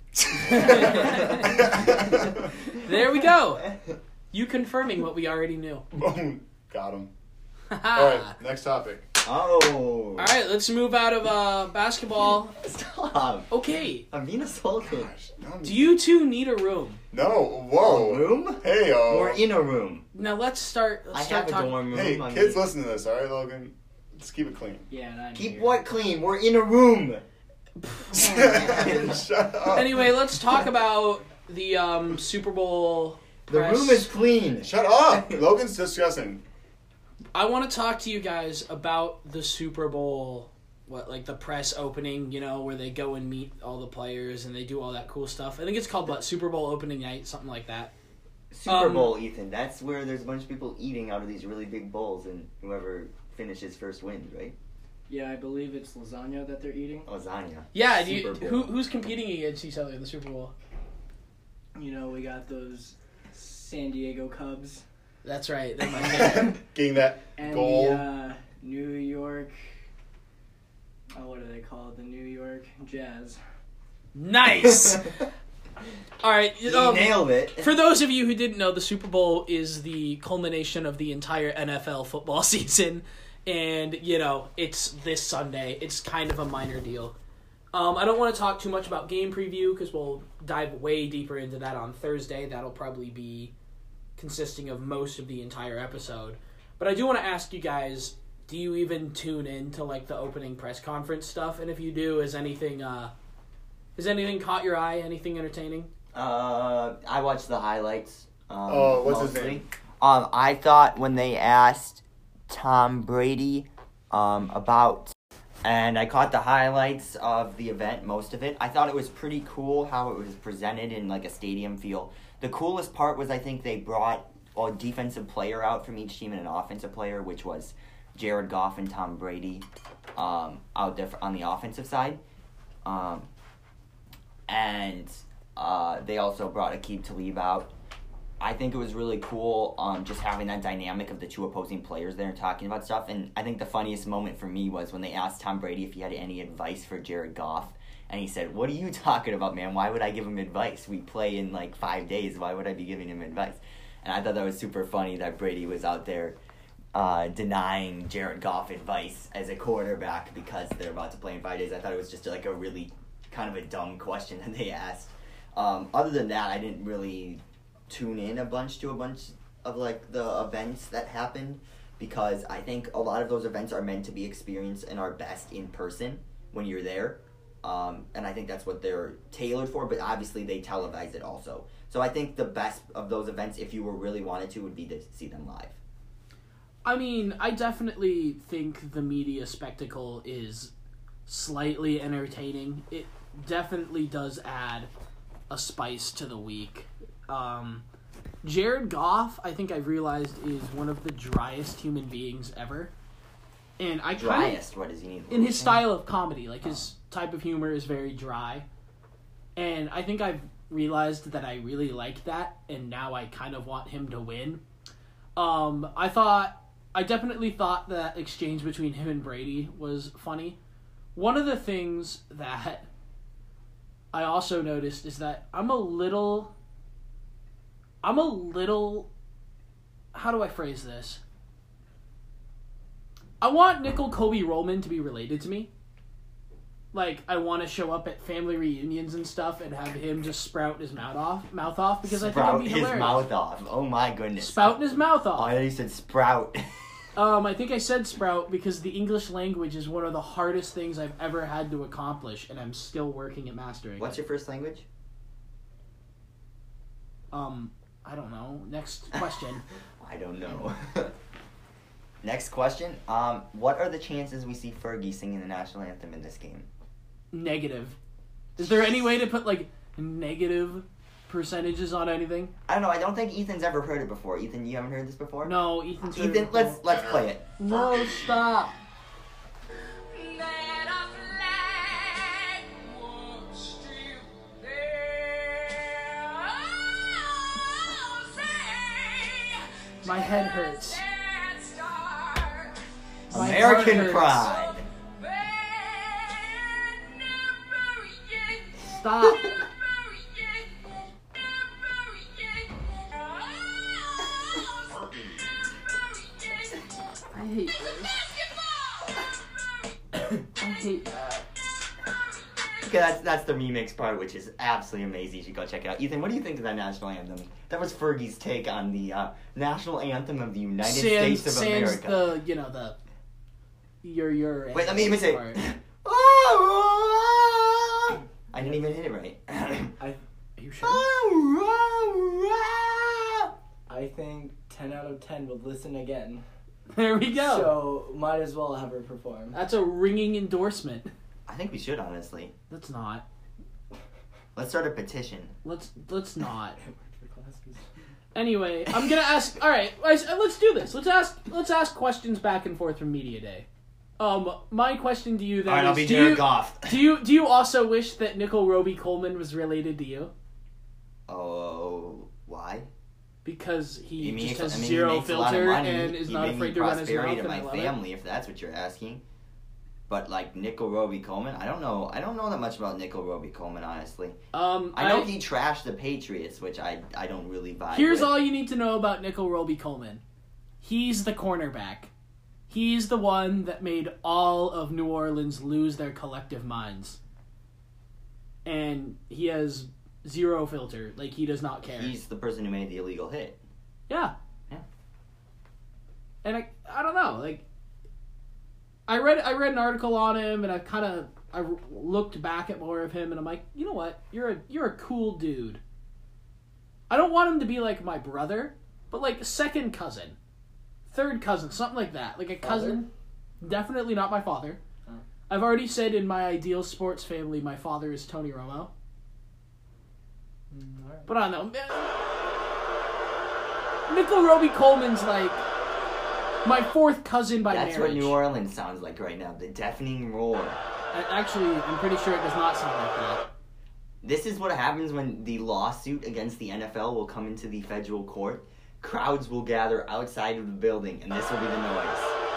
There we go. You confirming what we already knew. Boom. Got him. All All right, next topic. Oh. All right, let's move out of uh, basketball. Stop. Okay, I'm being assaulted. Gosh, no, do you two need a room? no, whoa. A room? Hey, yo. We're in a room. Now let's start. Let's I start have a talking. dorm room. Hey, I kids, mean- listen to this, all right, Logan? Let's keep it clean. Yeah, and I'm Keep here. what clean? We're in a room. Shut up. Anyway, let's talk about the um, Super Bowl The press. room is clean. Shut up! Logan's discussing. I want to talk to you guys about the Super Bowl, what like the press opening, you know, where they go and meet all the players and they do all that cool stuff. I think it's called what, Super Bowl opening night, something like that. Super Um, Bowl, Ethan. That's where there's a bunch of people eating out of these really big bowls, and whoever finishes first wins, right? Yeah, I believe it's lasagna that they're eating. Lasagna. Yeah, do you, Super Bowl. who who's competing against each other in the Super Bowl? You know, we got those San Diego Cubs That's right. They're my favorite. Getting that and goal. the uh, New York. Oh, what are they called? The New York Jazz. Nice. All right. He um, nailed it. For those of you who didn't know, the Super Bowl is the culmination of the entire N F L football season. And, you know, it's this Sunday. It's kind of a minor deal. Um, I don't want to talk too much about game preview because we'll dive way deeper into that on Thursday. That'll probably be consisting of most of the entire episode. But I do want to ask you guys, do you even tune in to, like, the opening press conference stuff? And if you do, is anything, uh, has anything caught your eye? Anything entertaining? Uh, I watched the highlights. Um, Oh, what's his mostly. name? Um, I thought when they asked Tom Brady um, about, and I caught the highlights of the event, most of it. I thought it was pretty cool how it was presented in like a stadium feel. The coolest part was I think they brought a defensive player out from each team and an offensive player, which was Jared Goff and Tom Brady um, out there on the offensive side. Um, and uh, they also brought Aqib Talib out. I think it was really cool um, just having that dynamic of the two opposing players there and talking about stuff. And I think the funniest moment for me was when they asked Tom Brady if he had any advice for Jared Goff. And he said, "What are you talking about, man? Why would I give him advice? We play in like five days. Why would I be giving him advice?" And I thought that was super funny that Brady was out there uh, denying Jared Goff advice as a quarterback because they're about to play in five days. I thought it was just like a really kind of a dumb question that they asked. Um, other than that, I didn't really tune in a bunch to a bunch of like the events that happened because I think a lot of those events are meant to be experienced and are best in person when you're there. Um, and I think that's what they're tailored for, but obviously they televise it also. So I think the best of those events, if you were really wanted to, would be to see them live. I mean, I definitely think the media spectacle is slightly entertaining. It definitely does add a spice to the week. Um, Jared Goff, I think I've realized, is one of the driest human beings ever. And I kind Driest? What does he need? in his style of comedy, like his type of humor is very dry. And I think I've realized that I really like that, and now I kind of want him to win. Um, I thought, I definitely thought that exchange between him and Brady was funny. One of the things that I also noticed is that I'm a little, I'm a little, how do I phrase this? I want Nickel Kobe Rollman to be related to me. Like, I want to show up at family reunions and stuff and have him just sprout his mouth off, mouth off because Sprout I think it'd be his hilarious. mouth off. Oh my goodness. Spouting his mouth Oh, off. I thought you said sprout. Um, I think I said sprout because the English language is one of the hardest things I've ever had to accomplish, and I'm still working at mastering. What's it. your first language? Um, I don't know. Next question. I don't know. Next question. Um, what are the chances we see Fergie singing the national anthem in this game? Negative. Is there any way to put like negative percentages on anything? I don't know. I don't think Ethan's ever heard it before. Ethan, you haven't heard this before? No, Ethan's heard Ethan, it let's before. let's play it. No, stop. My head hurts. My American heart hurts. Pride. Stop. I hate this. I hate that. Okay, that's that's the remix part, which is absolutely amazing. You should go check it out. Ethan, what do you think of that national anthem? That was Fergie's take on the uh, national anthem of the United Sans, States of sans America. the, you know, the your your. Wait, let me even say. part. I didn't even hit it right. I you sure? I think ten out of ten would listen again. There we go. So might as well have her perform. That's a ringing endorsement. I think we should, honestly. Let's not. Let's start a petition. Let's let's not. Anyway, I'm gonna ask. All right, let's do this. Let's ask. Let's ask questions back and forth from Media Day. Um, my question to you then All right, I'll is: be do Jared you, Goff. do you do you also wish that Nickel Roby Coleman was related to you? Oh, why? Because he You mean just if- has I mean, he zero makes a lot of filter money. and is He not made afraid me to run his prosperity mouth. to And I my love it. family, if that's what you're asking. But like Nickel Roby Coleman, I don't know. I don't know that much about Nickel Roby Coleman, honestly. Um, I know I- he trashed the Patriots, which I I don't really vibe Here's with. all you need to know about Nickel Roby Coleman. He's the cornerback. He's the one that made all of New Orleans lose their collective minds. And he has zero filter. Like, he does not care. He's the person who made the illegal hit. Yeah. Yeah. And I I don't know, like I read I read an article on him and I kind of I looked back at more of him and I'm like, "You know what? You're a you're a cool dude." I don't want him to be like my brother, but like second cousin. Third cousin, something like that. Like a cousin. Definitely not my father. Oh. I've already said in my ideal sports family my father is Tony Romo. Mm, alright. But I don't know. Nickel Roby Coleman's like my fourth cousin by That's marriage. what New Orleans sounds like right now. The deafening roar. I- Actually, I'm pretty sure it does not sound like that. This is what happens when the lawsuit against the N F L will come into the federal court. Crowds will gather outside of the building, and this will be the noise.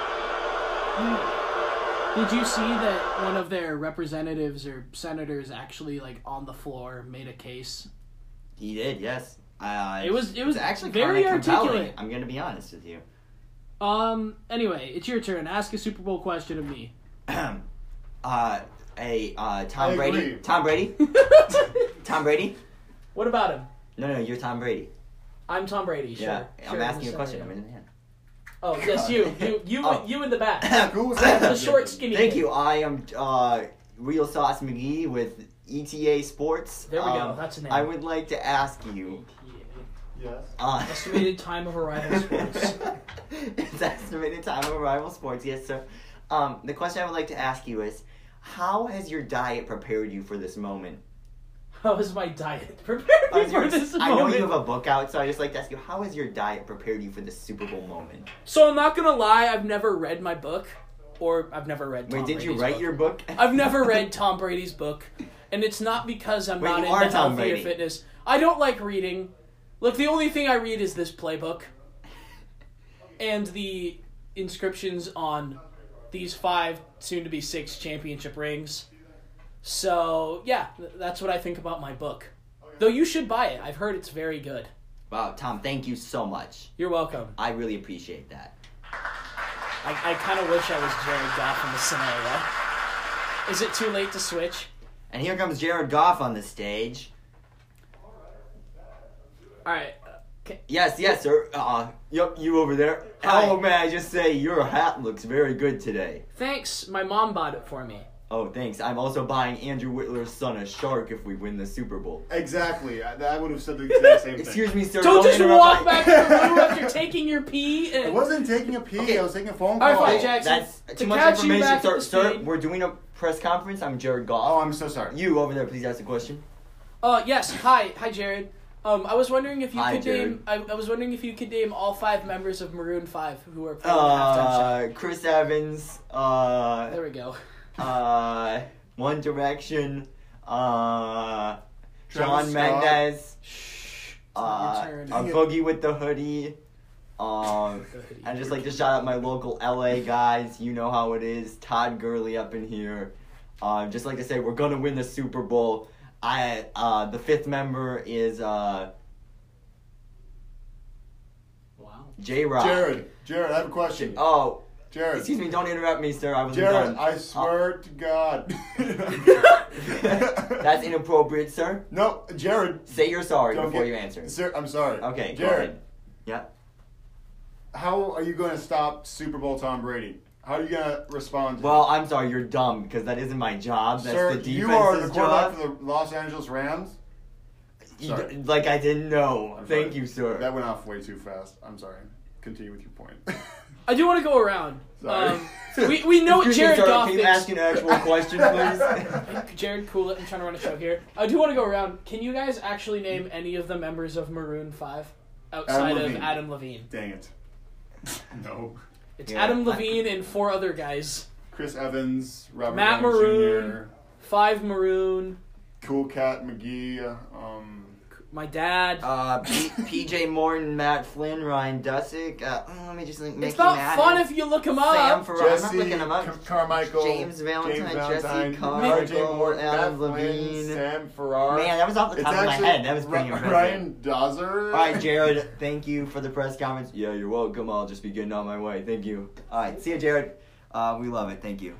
Did you see that one of their representatives or senators actually, like, on the floor made a case? He did, yes. Uh, It was- it was it's actually very kinda compelling, articulate. I'm going to be honest with you. Um, anyway, it's your turn. Ask a Super Bowl question of me. uh, a uh, Tom I Brady. agree. Tom Brady. Tom Brady. What about him? No, no, you're Tom Brady. I'm Tom Brady, sure. Yeah, Sure, I'm in asking the you a question. I'm scenario. in the hand. Oh, yes, you. You you, Oh. you in the back. Who's The that? short, skinny Thank kid. you. I am uh, Real Sauce McGee with E T A Sports. There we go. Um, That's a name. I would like to ask you. Yes. Uh, Estimated time of arrival sports. It's estimated time of arrival sports, yes, sir. Um, the question I would like to ask you is, how has your diet prepared you for this moment? How is my diet prepared How me has for your- this I know moment? you have a book out, so I just like to ask you, how has your diet prepared you for this Super Bowl moment? So I'm not gonna lie, I've never read my book, or I've never read. Tom Wait, did you Brady's write book. your book? I've never read Tom Brady's book, and it's not because I'm Wait, not you into are Tom healthy or Brady. fitness. I don't like reading. Look, the only thing I read is this playbook, and the inscriptions on these five, soon to be six championship rings. So yeah, th- that's what I think about my book. Though you should buy it. I've heard it's very good. Wow, Tom, thank you so much. You're welcome. I really appreciate that. I, I kind of wish I was Jared Goff in this scenario. Is it too late to switch? And here comes Jared Goff on the stage. All right. Yes, yes, sir. Uh, yep, you over there. Hi. Oh, may I just say, your hat looks very good today. Thanks. My mom bought it for me. Oh, thanks. I'm also buying Andrew Whitler's son a shark if we win the Super Bowl. Exactly. I, I would have said the exact same thing. Excuse me, sir. Don't just interrupt walk my- back to the room after taking your pee. I And... wasn't taking a pee. Okay. I was taking a phone All right, call. fine, Jackson. That's To too much catch you information, back sir. at the Sir, speed. we're doing a press conference. I'm Jared Goff. Oh, I'm so sorry. You over there, please ask a question. Uh, yes. Hi, hi, Jared. Um, I was wondering if you Hi, could Jared. name. I, I was wondering if you could name all five members of Maroon Five who are playing the halftime show. Uh, Chris Evans. Uh, There we go. uh, One Direction. Uh, Travis Shawn Scott. Mendes. Shh. It's Uh, not your a turn. Boogie with the Hoodie. Um, I'd just like to shout out my local L A guys. You know how it is. Todd Gurley up in here. Uh, just like to say, we're gonna win the Super Bowl. I uh, the fifth member is uh, Wow. J Rock. Jared, Jared, I have a question. Oh, Jared, excuse me. Don't interrupt me, sir. I wasn't Jared, done. I swear to God. That's inappropriate, sir. No, Jared. Say you're sorry don't before get- you answer. Sir, I'm sorry. Okay, go Jared, ahead. Yeah. how are you going to stop Super Bowl Tom Brady? How are you going to respond to Well, I'm sorry, you're dumb because that isn't my job. That's Sir, the defense's you are the quarterback job. for the Los Angeles Rams. You Sorry. d- like I didn't know. I'm Thank sorry. you, sir. That went off way too fast. I'm sorry. Continue with your point. I do want to go around. Sorry. Um, we we know what Excuse me, Jared sir, Goff Can you thinks. ask an actual question, please? Jared, cool it. I'm trying to run a show here. I do want to go around. Can you guys actually name any of the members of Maroon five outside Adam of Levine. Adam Levine? Dang it. No. It's Yeah. Adam Levine and four other guys. Chris Evans, Robert Matt Downey Maroon. Junior, Five Maroon. Cool Cat McGee, um, My dad. Uh, P- PJ Morton, Matt Flynn, Ryan Dusick. Uh, oh, let me just think. Mickey it's not Madden, fun if you look him up. Sam Farrar. I'm not Jesse looking him up. Car- Carmichael, James Valentine, James Jesse Valentine, Carmichael, R J Morton, Adam Matt Flynn, Levine. Sam Farrar. Man, that was off the It's top of my actually head. That was pretty Ry- impressive. Ryan Dozer. All right, Jared, thank you for the press conference. Yeah, you're welcome. I'll just be getting on my way. Thank you. All right, see you, Jared. Uh, we love it. Thank you.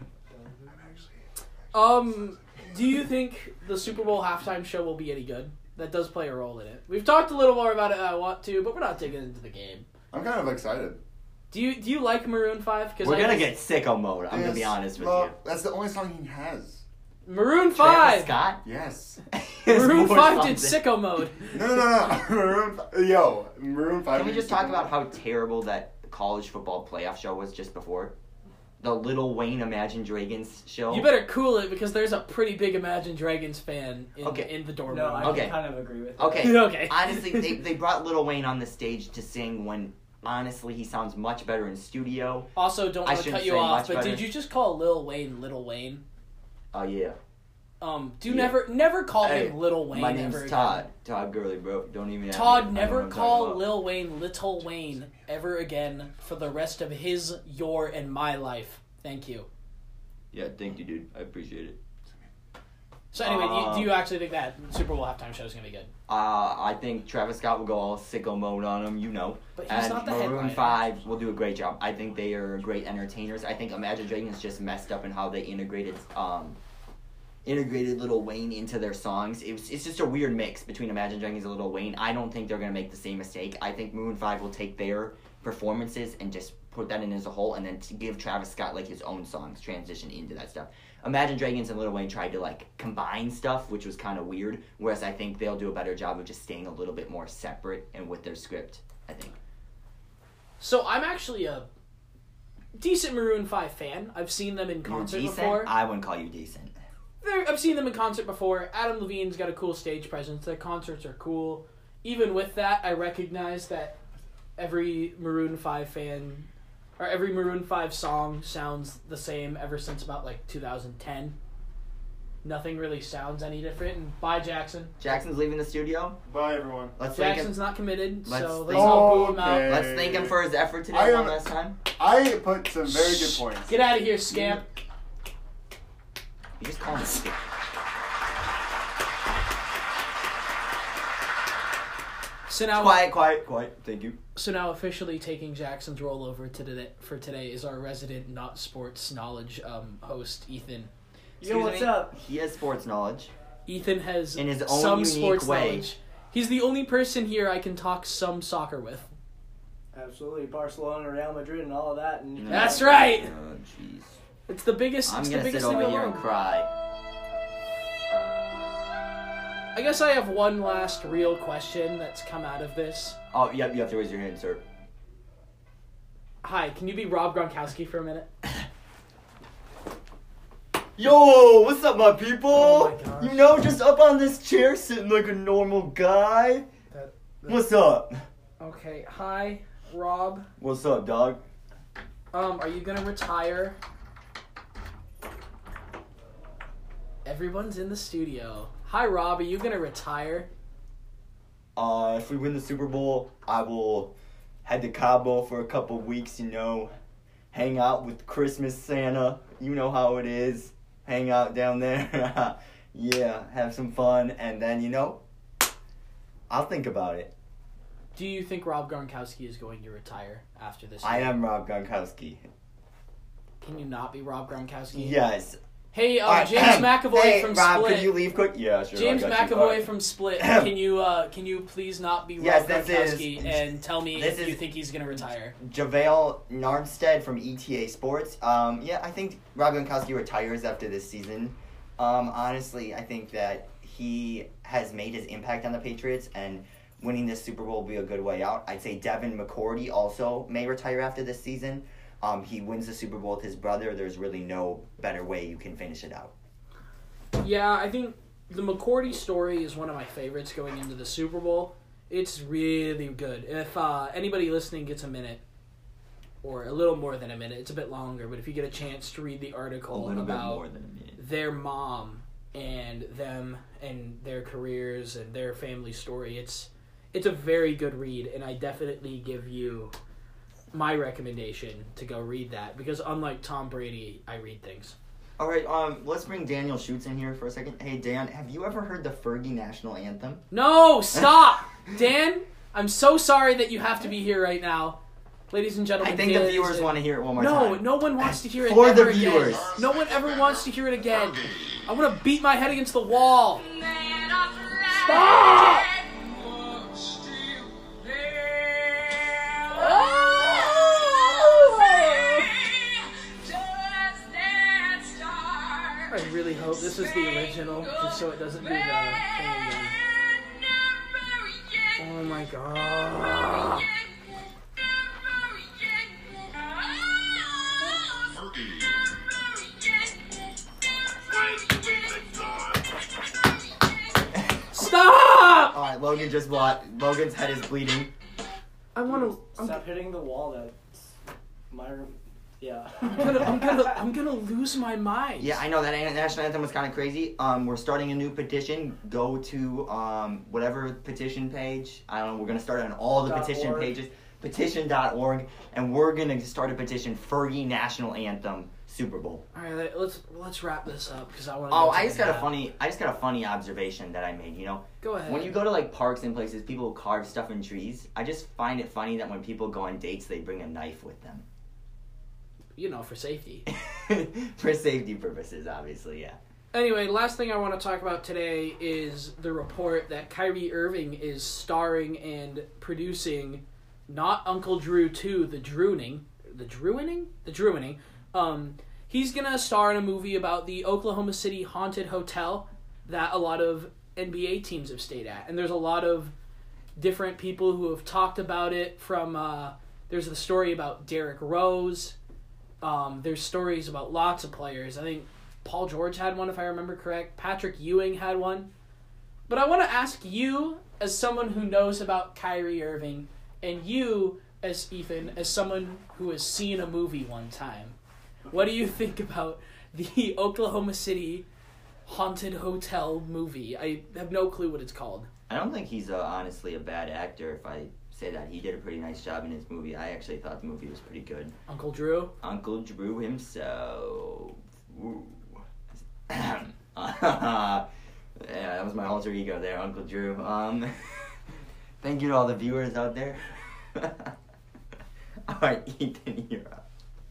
Um, do you think the Super Bowl halftime show will be any good? That does play a role in it. We've talked a little more about it than I want to, but we're not digging into the game. I'm kind of excited. Do you do you like Maroon five? We're I gonna just- get sicko mode. I'm gonna be Yes, honest with well, you. That's the only song he has. Maroon Travis five. Scott. Yes. Maroon More five did something. sicko mode. No, no, no, no. Maroon, fi- yo, Maroon Five. Can we did just talk Super about Bowl. how terrible that college football playoff show was just before? The Little Wayne Imagine Dragons show. You better cool it because there's a pretty big Imagine Dragons fan in, Okay. in the dorm No, room. I Okay. can kind of agree with that. Okay. Okay. Honestly, they, they brought Little Wayne on the stage to sing when, honestly, he sounds much better in studio. Also, don't I want to shouldn't cut you say off, much but better. did you just call Lil Wayne Little Wayne? Oh, yeah. Um, do Yeah. never never call Hey, him Little Wayne My ever name's again. Todd. Todd Gurley, bro. Don't even ask me. I Todd, don't never know what I'm call talking about. Lil Wayne Little Wayne ever again for the rest of his, your, and my life. Thank you. Yeah, thank you, dude. I appreciate it. So anyway, do, you, Um, do you actually think that Super Bowl halftime show is gonna be good? Uh, I think Travis Scott will go all sicko mode on him, you know. But he's and not the Maroon headliner. five will do a great job. I think they are great entertainers. I think Imagine Dragons just messed up in how they integrated um, integrated Lil Wayne into their songs. It was, it's just a weird mix between Imagine Dragons and Lil Wayne. I don't think they're going to make the same mistake. I think Maroon five will take their performances and just put that in as a whole and then to give Travis Scott like his own songs transition into that stuff. Imagine Dragons and Lil Wayne tried to like combine stuff, which was kind of weird, whereas I think they'll do a better job of just staying a little bit more separate and with their script, I think. So I'm actually a decent Maroon five fan. I've seen them in You're concert decent? before. I wouldn't call you decent. They're, I've seen them in concert before. Adam Levine's got a cool stage presence. Their concerts are cool. Even with that, I recognize that every Maroon five fan, or every Maroon five song sounds the same ever since about like two thousand ten. Nothing really sounds any different. And bye, Jackson. Jackson's leaving the studio. Bye, everyone. Let's thank him. Jackson's not committed, Let's so thank- let's all boo him Okay. out. Let's thank him for his effort today I one am- last time. I put some very good points. Get out of here, scamp. You just call him a stick. So now, Quiet, quiet, quiet. Thank you. so now officially taking Jackson's role over to today, for today is our resident not sports knowledge um, host, Ethan. Yo, Excuse what's me? up? He has sports knowledge. Ethan has In his own some unique sports way. knowledge. He's the only person here I can talk some soccer with. Absolutely, Barcelona, Real Madrid, and all of that. And That's right. Oh, jeez. It's the biggest. I'm it's the gonna sit biggest over thing here going and on. cry. I guess I have one last real question that's come out of this. Oh, yep, you have to raise your hand, sir. Hi, can you be Rob Gronkowski for a minute? Yo, what's up, my people? Oh my gosh. You know, just up on this chair, sitting like a normal guy. That- What's up? Okay, hi, Rob. What's up, dog? Um, are you gonna retire? Everyone's in the studio. Hi, Rob. Are you gonna retire? Uh, if we win the Super Bowl, I will head to Cabo for a couple weeks, you know, hang out with Christmas Santa. You know how it is. Hang out down there. Yeah, have some fun, and then, you know, I'll think about it. Do you think Rob Gronkowski is going to retire after this? I year? am Rob Gronkowski. Can you not be Rob Gronkowski? Yes. Hey, uh, Alright, James McAvoy hey, from Rob, Split. could you leave quick? Yeah, sure. James I got you. McAvoy Alright. from Split. Can you uh, can you please not be Rob Yes, this Gronkowski is- and tell me this if you is- think he's gonna retire? JaVale Narnstead from E T A Sports. Um, yeah, I think Rob Gronkowski retires after this season. Um, honestly, I think that he has made his impact on the Patriots, and winning this Super Bowl will be a good way out. I'd say Devin McCourty also may retire after this season. Um, he wins the Super Bowl with his brother. There's really no better way you can finish it out. Yeah, I think the McCourty story is one of my favorites going into the Super Bowl. It's really good. If uh, anybody listening gets a minute, or a little more than a minute, it's a bit longer, but if you get a chance to read the article a little about bit more than a minute. Their mom and them and their careers and their family story, it's it's a very good read, and I definitely give you my recommendation to go read that, because unlike Tom Brady, I read things. All right, um, let's bring Daniel Schutz in here for a second. Hey, Dan, have you ever heard the Fergie National Anthem? No, stop! Dan, I'm so sorry that you have to be here right now. Ladies and gentlemen, I think Dan the viewers is- want to hear it one more No, time. no one wants to hear it For ever the viewers. again. No one ever wants to hear it again. I want to beat my head against the wall. Stop! I really hope this is the original, just so it doesn't do the thing again. Oh my god. Stop! All right, Logan just bought. Logan's head is bleeding. I want to. I'm, Stop hitting the wall. That's my room. Yeah. I'm gonna. I'm gonna. I'm gonna lose my mind. Yeah, I know that an- national anthem was kind of crazy. Um, we're starting a new petition. Go to um whatever petition page. I don't know. We're gonna start on all the Dot petition org. pages. petition dot org, and we're gonna start a petition. Fergie National Anthem Super Bowl. All right, let's let's wrap this up because I want. Oh, I just got a funny. I just got a funny observation that I made. You know, Go ahead. when you go to like parks and places, people carve stuff in trees. I just find it funny that when people go on dates, they bring a knife with them. You know, for safety. For safety purposes, obviously, yeah. Anyway, last thing I want to talk about today is the report that Kyrie Irving is starring and producing not Uncle Drew two, the Drewning, the Drewing, the Drewing. Um, he's gonna star in a movie about the Oklahoma City haunted hotel that a lot of N B A teams have stayed at, and there's a lot of different people who have talked about it. From uh, there's the story about Derrick Rose. Um, there's stories about lots of players. I think Paul George had one, if I remember correct. Patrick Ewing had one. But I want to ask you, as someone who knows about Kyrie Irving, and you, as Ethan, as someone who has seen a movie one time, what do you think about the Oklahoma City haunted hotel movie? I have no clue what it's called. I don't think he's uh, honestly a bad actor. If I say that, he did a pretty nice job in his movie. I actually thought the movie was pretty good. Uncle Drew? Uncle Drew himself. Woo. Yeah, that was my alter ego there, Uncle Drew. Um, thank you to all the viewers out there. All right, Ethan, you're up.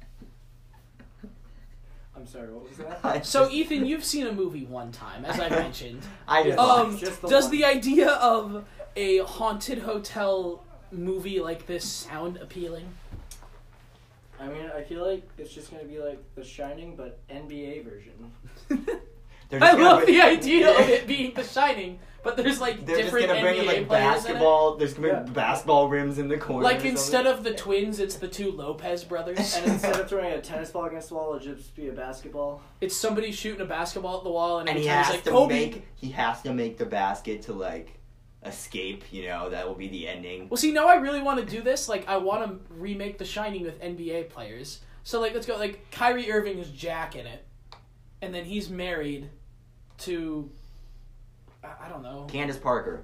I'm sorry, what was that? I So, just- Ethan, you've seen a movie one time, as I mentioned. I just Um, Just the does one. the idea of a haunted hotel movie like this sound appealing? I mean, I feel like it's just gonna be like The Shining, but N B A version. They're I just gonna love bring- the idea of it being The Shining, but there's like They're just different gonna bring N in B A like players basketball. There's gonna be Yeah. basketball rims in the corner. in it. Like or instead something. of the twins, it's the two Lopez brothers. And instead of throwing a tennis ball against the wall, it'll just be a basketball. It's somebody shooting a basketball at the wall, and, and every he time has he's like, to Kobe. make he has to make the basket to like escape. You know that will be the ending. Well, see, now I really want to do this. Like, I want to remake The Shining with N B A players. So, like, let's go. Like, Kyrie Irving is Jack in it, and then he's married to, I, I don't know. Candace Parker,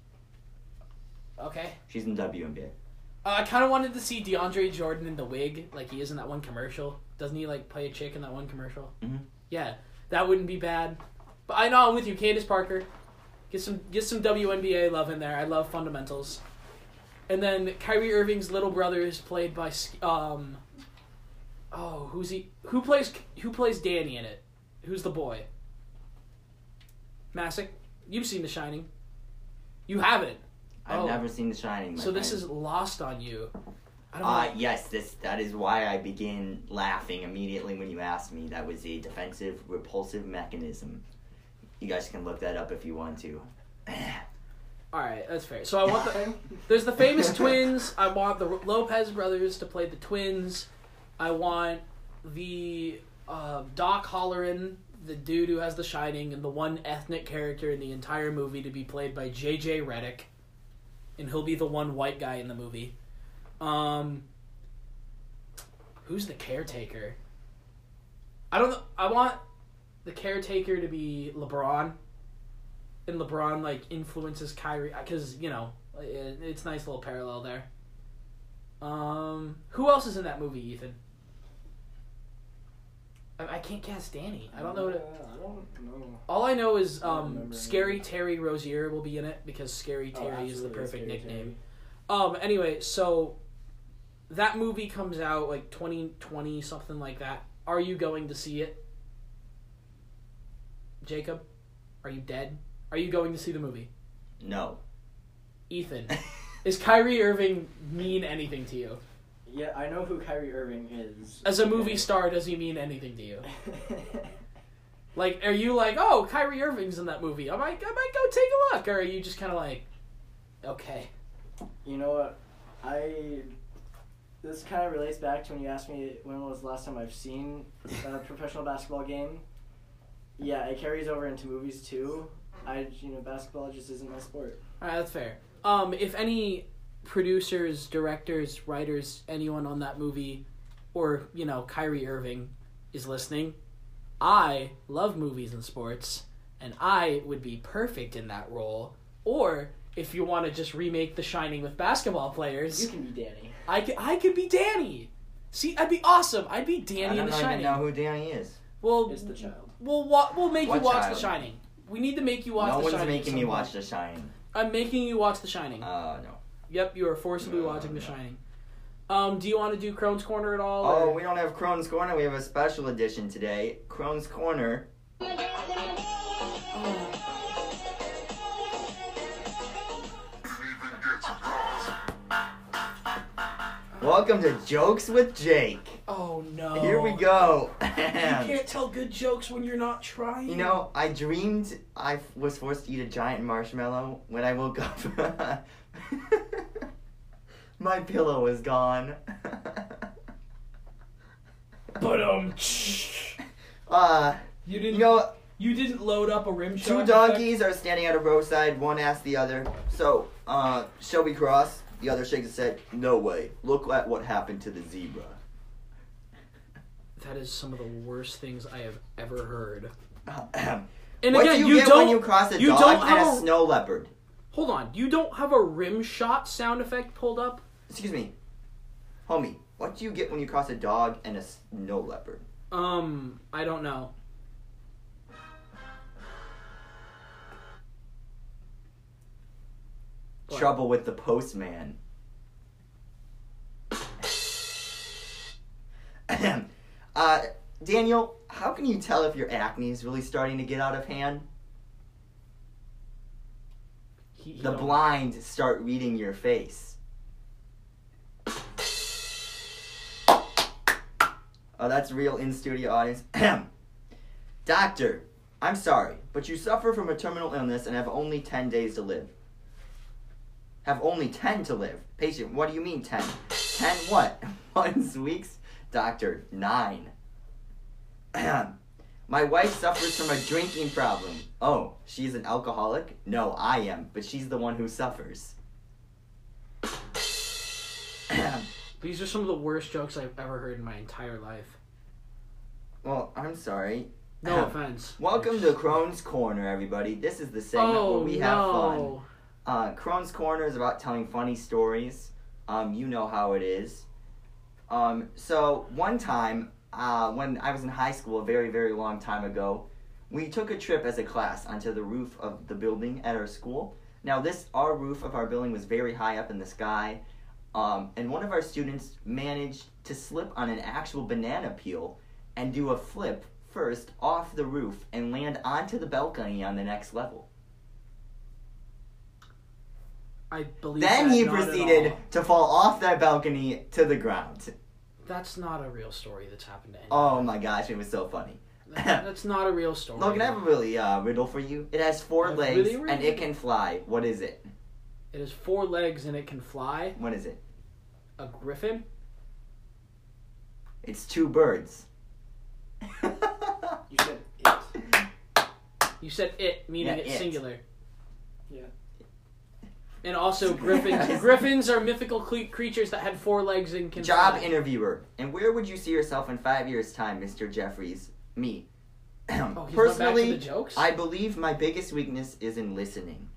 Okay. she's in W N B A. Uh, I kind of wanted to see DeAndre Jordan in the wig, like he is in that one commercial. Doesn't he, like, play a chick in that one commercial? Mhm. Yeah, that wouldn't be bad. But I know I'm with you, Candace Parker. Get some get some W N B A love in there. I love fundamentals. And then Kyrie Irving's little brother is played by um. Oh, who's he? Who plays who plays Danny in it? Who's the boy? Masick, you've seen The Shining. You haven't. I've Oh. never seen The Shining. My So this friend. is lost on you. I don't Uh, know. yes, this that is why I began laughing immediately when you asked me. That was a defensive repulsive mechanism. You guys can look that up if you want to. All right, that's fair. So I want the there's the famous twins. I want the Lopez brothers to play the twins. I want the uh, Doc Halloran, the dude who has The Shining, and the one ethnic character in the entire movie to be played by J J Redick, and he'll be the one white guy in the movie. Um, who's the caretaker? I don't know. I want the caretaker to be LeBron. And LeBron, like, influences Kyrie. Because, you know, it, it's a nice little parallel there. Um, who else is in that movie, Ethan? I, I can't cast Danny. I don't know. What it, I don't know. all I know is I don't um, remember Scary him. Terry Rozier will be in it. Because Scary Oh, Terry is the absolutely, perfect Scary nickname. Um, anyway, so that movie comes out, like, twenty twenty, something like that. Are you going to see it? Jacob? Are you dead? Are you going to see the movie? No. Ethan, is Kyrie Irving mean anything to you? Yeah, I know who Kyrie Irving is. As a movie star, does he mean anything to you? Like, are you like, oh, Kyrie Irving's in that movie, I might, I might go take a look? Or are you just kind of like, okay. You know what? I... This kind of relates back to when you asked me when was the last time I've seen a professional basketball game. Yeah, it carries over into movies too. I, you know, basketball just isn't my sport. Alright, that's fair. Um, if any producers, directors, writers, anyone on that movie, or, you know, Kyrie Irving is listening, I love movies and sports, and I would be perfect in that role. Or, if you want to just remake The Shining with basketball players, You can be Danny. I could, I could be Danny. See, I'd be awesome. I'd be Danny I in don't The even Shining. know who Danny is. Well, It's the child. we'll wa- we'll make What you watch child? The Shining. We need to make you watch No The one's Shining. at making some me point. watch The Shining. I'm making you watch The Shining. Oh, no. Yep, you are forcibly No, watching The no. Shining. Um, do you want to do Crone's Corner at all? Oh, or- we don't have Crone's Corner. We have a special edition today. Crone's Corner. Welcome to Jokes with Jake. Oh no! Here we go. You can't tell good jokes when you're not trying. You know, I dreamed I was forced to eat a giant marshmallow. When I woke up, my pillow was gone. But um, uh, you didn't. you know, you didn't load up a rim shot. two donkeys are standing at a roadside. One asks the other, "So, uh, shall we cross?" The other shakes his head. "No way. Look at what happened to the zebra." That is some of the worst things I have ever heard. And And what again, do you, you get don't. when you cross a you dog don't and have a a- snow leopard? Hold on, you don't have a rim shot sound effect pulled up? Excuse me, homie. What do you get when you cross a dog and a snow leopard? Um, I don't know. What? Trouble with the postman. uh, Daniel, how can you tell if your acne is really starting to get out of hand? He, he The don't- blind start reading your face. Oh, that's real in-studio audience. Doctor, I'm sorry, but you suffer from a terminal illness and have only ten days to live. Have only ten to live. Patient, what do you mean ten? ten what? Months, weeks? Doctor, nine. My wife suffers from a drinking problem. Oh, she's an alcoholic? No, I am, but she's the one who suffers. These are some of the worst jokes I've ever heard in my entire life. Well, I'm sorry. No offense. Welcome to Crone's Corner, everybody. This is the segment Oh, where we have fun. no. Uh, Crone's Corner is about telling funny stories. Um, you know how it is. Um, so one time, uh, when I was in high school, a very, very long time ago, we took a trip as a class onto the roof of the building at our school. Now, this, our roof of our building was very high up in the sky, um, and one of our students managed to slip on an actual banana peel and do a flip first off the roof and land onto the balcony on the next level. I believe Then that he not at proceeded all. to fall off that balcony to the ground. That's not a real story that's happened to anyone. Oh my gosh, it was so funny. That- That's not a real story. Logan, I have a really uh, riddle for you. It has four A legs really and riddle? it can fly. What is it? It has four legs and it can fly. What is it? A griffin? It's two birds. You said it. You said it, meaning Yeah, it's it. singular. Yeah. And also griffins. Griffins are mythical cle- creatures that had four legs and can Job fly. interviewer. And where would you see yourself in five years' time, Mister Jeffries? Me. Oh, he's going back to Personally, the jokes? I believe my biggest weakness is in listening.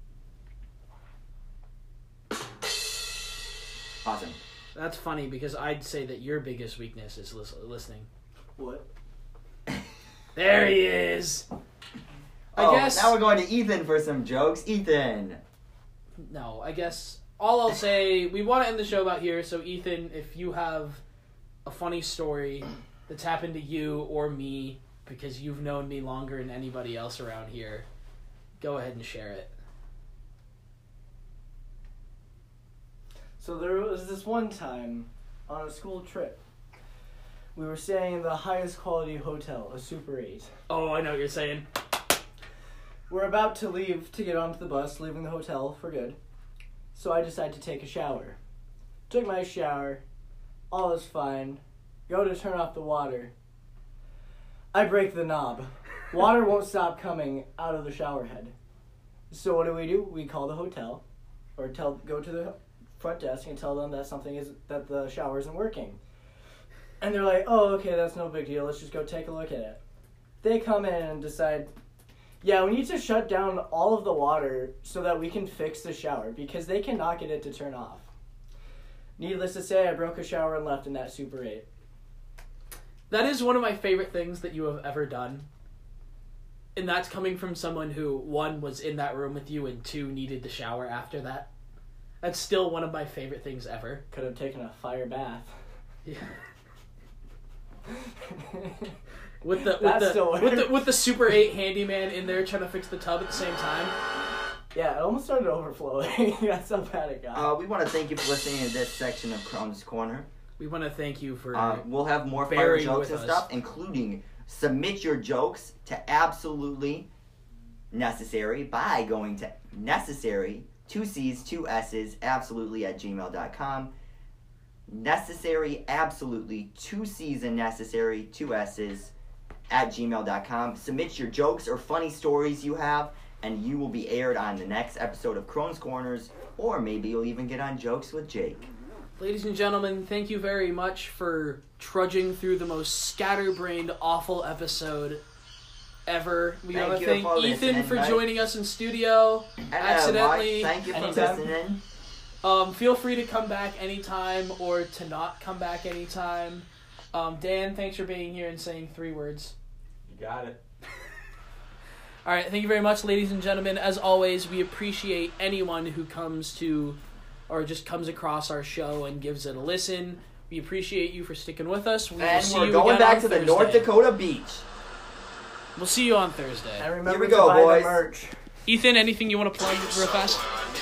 Awesome. That's funny because I'd say that your biggest weakness is lis- listening. What? There he is. I oh, guess. now we're going to Ethan for some jokes. Ethan. No, I guess all I'll say, we want to end the show about here, so Ethan, if you have a funny story that's happened to you or me, because you've known me longer than anybody else around here, go ahead and share it. So there was this one time on a school trip. We were staying in the highest quality hotel, a Super eight. Oh, I know what you're saying. We're about to leave to get onto the bus, leaving the hotel for good. So I decide to take a shower. Took my shower. All is fine. Go to turn off the water. I break the knob. Water won't stop coming out of the shower head. So what do we do? We call the hotel, or tell go to the front desk and tell them that something is that the shower isn't working. And they're like, "Oh, okay, that's no big deal. Let's just go take a look at it." They come in and decide, "Yeah, we need to shut down all of the water so that we can fix the shower because they cannot get it to turn off." Needless to say, I broke a shower and left in that Super eight. That is one of my favorite things that you have ever done. And that's coming from someone who, one, was in that room with you, and two, needed to shower after that. That's still one of my favorite things ever. Could have taken a fire bath. Yeah. With the with That the, still with the works. with the Super eight handyman in there trying to fix the tub at the same time. Yeah, it almost started overflowing. That's how bad it got. Uh, we want to thank you for listening to this section of Crone's Corner. We want to thank you for Uh, we'll have more fire bearing jokes with and us. stuff, including submit your jokes to absolutely necessary by going to necessary, two C's, two S's, absolutely at gmail dot com. Necessary, absolutely, two C's and necessary, two S's at gmail dot com. Submit your jokes or funny stories you have, and you will be aired on the next episode of Crone's Corners, or maybe you'll even get on Jokes with Jake. Ladies and gentlemen, thank you very much for trudging through the most scatterbrained, awful episode ever. We Thank want to you thank for Ethan listening, for Mike. joining us in studio. And, uh, Accidentally. Mark, thank you for Anytime. listening. Um, feel free to come back anytime or to not come back anytime. Um, Dan, thanks for being here and saying three words. You got it. All right, thank you very much, ladies and gentlemen. As always, we appreciate anyone who comes to or just comes across our show and gives it a listen. We appreciate you for sticking with us. We will And see we're you going again back on to the Thursday. North Dakota beach. We'll see you on Thursday. And remember Here we to go, buy boys. the merch. Ethan, anything you want to plug real fast?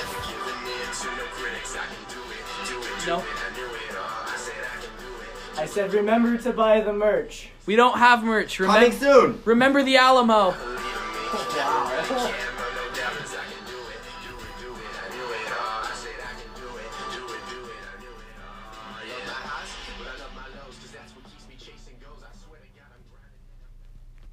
No? I said remember to buy the merch. We don't have merch. Coming Remember, soon. remember the Alamo. Wow.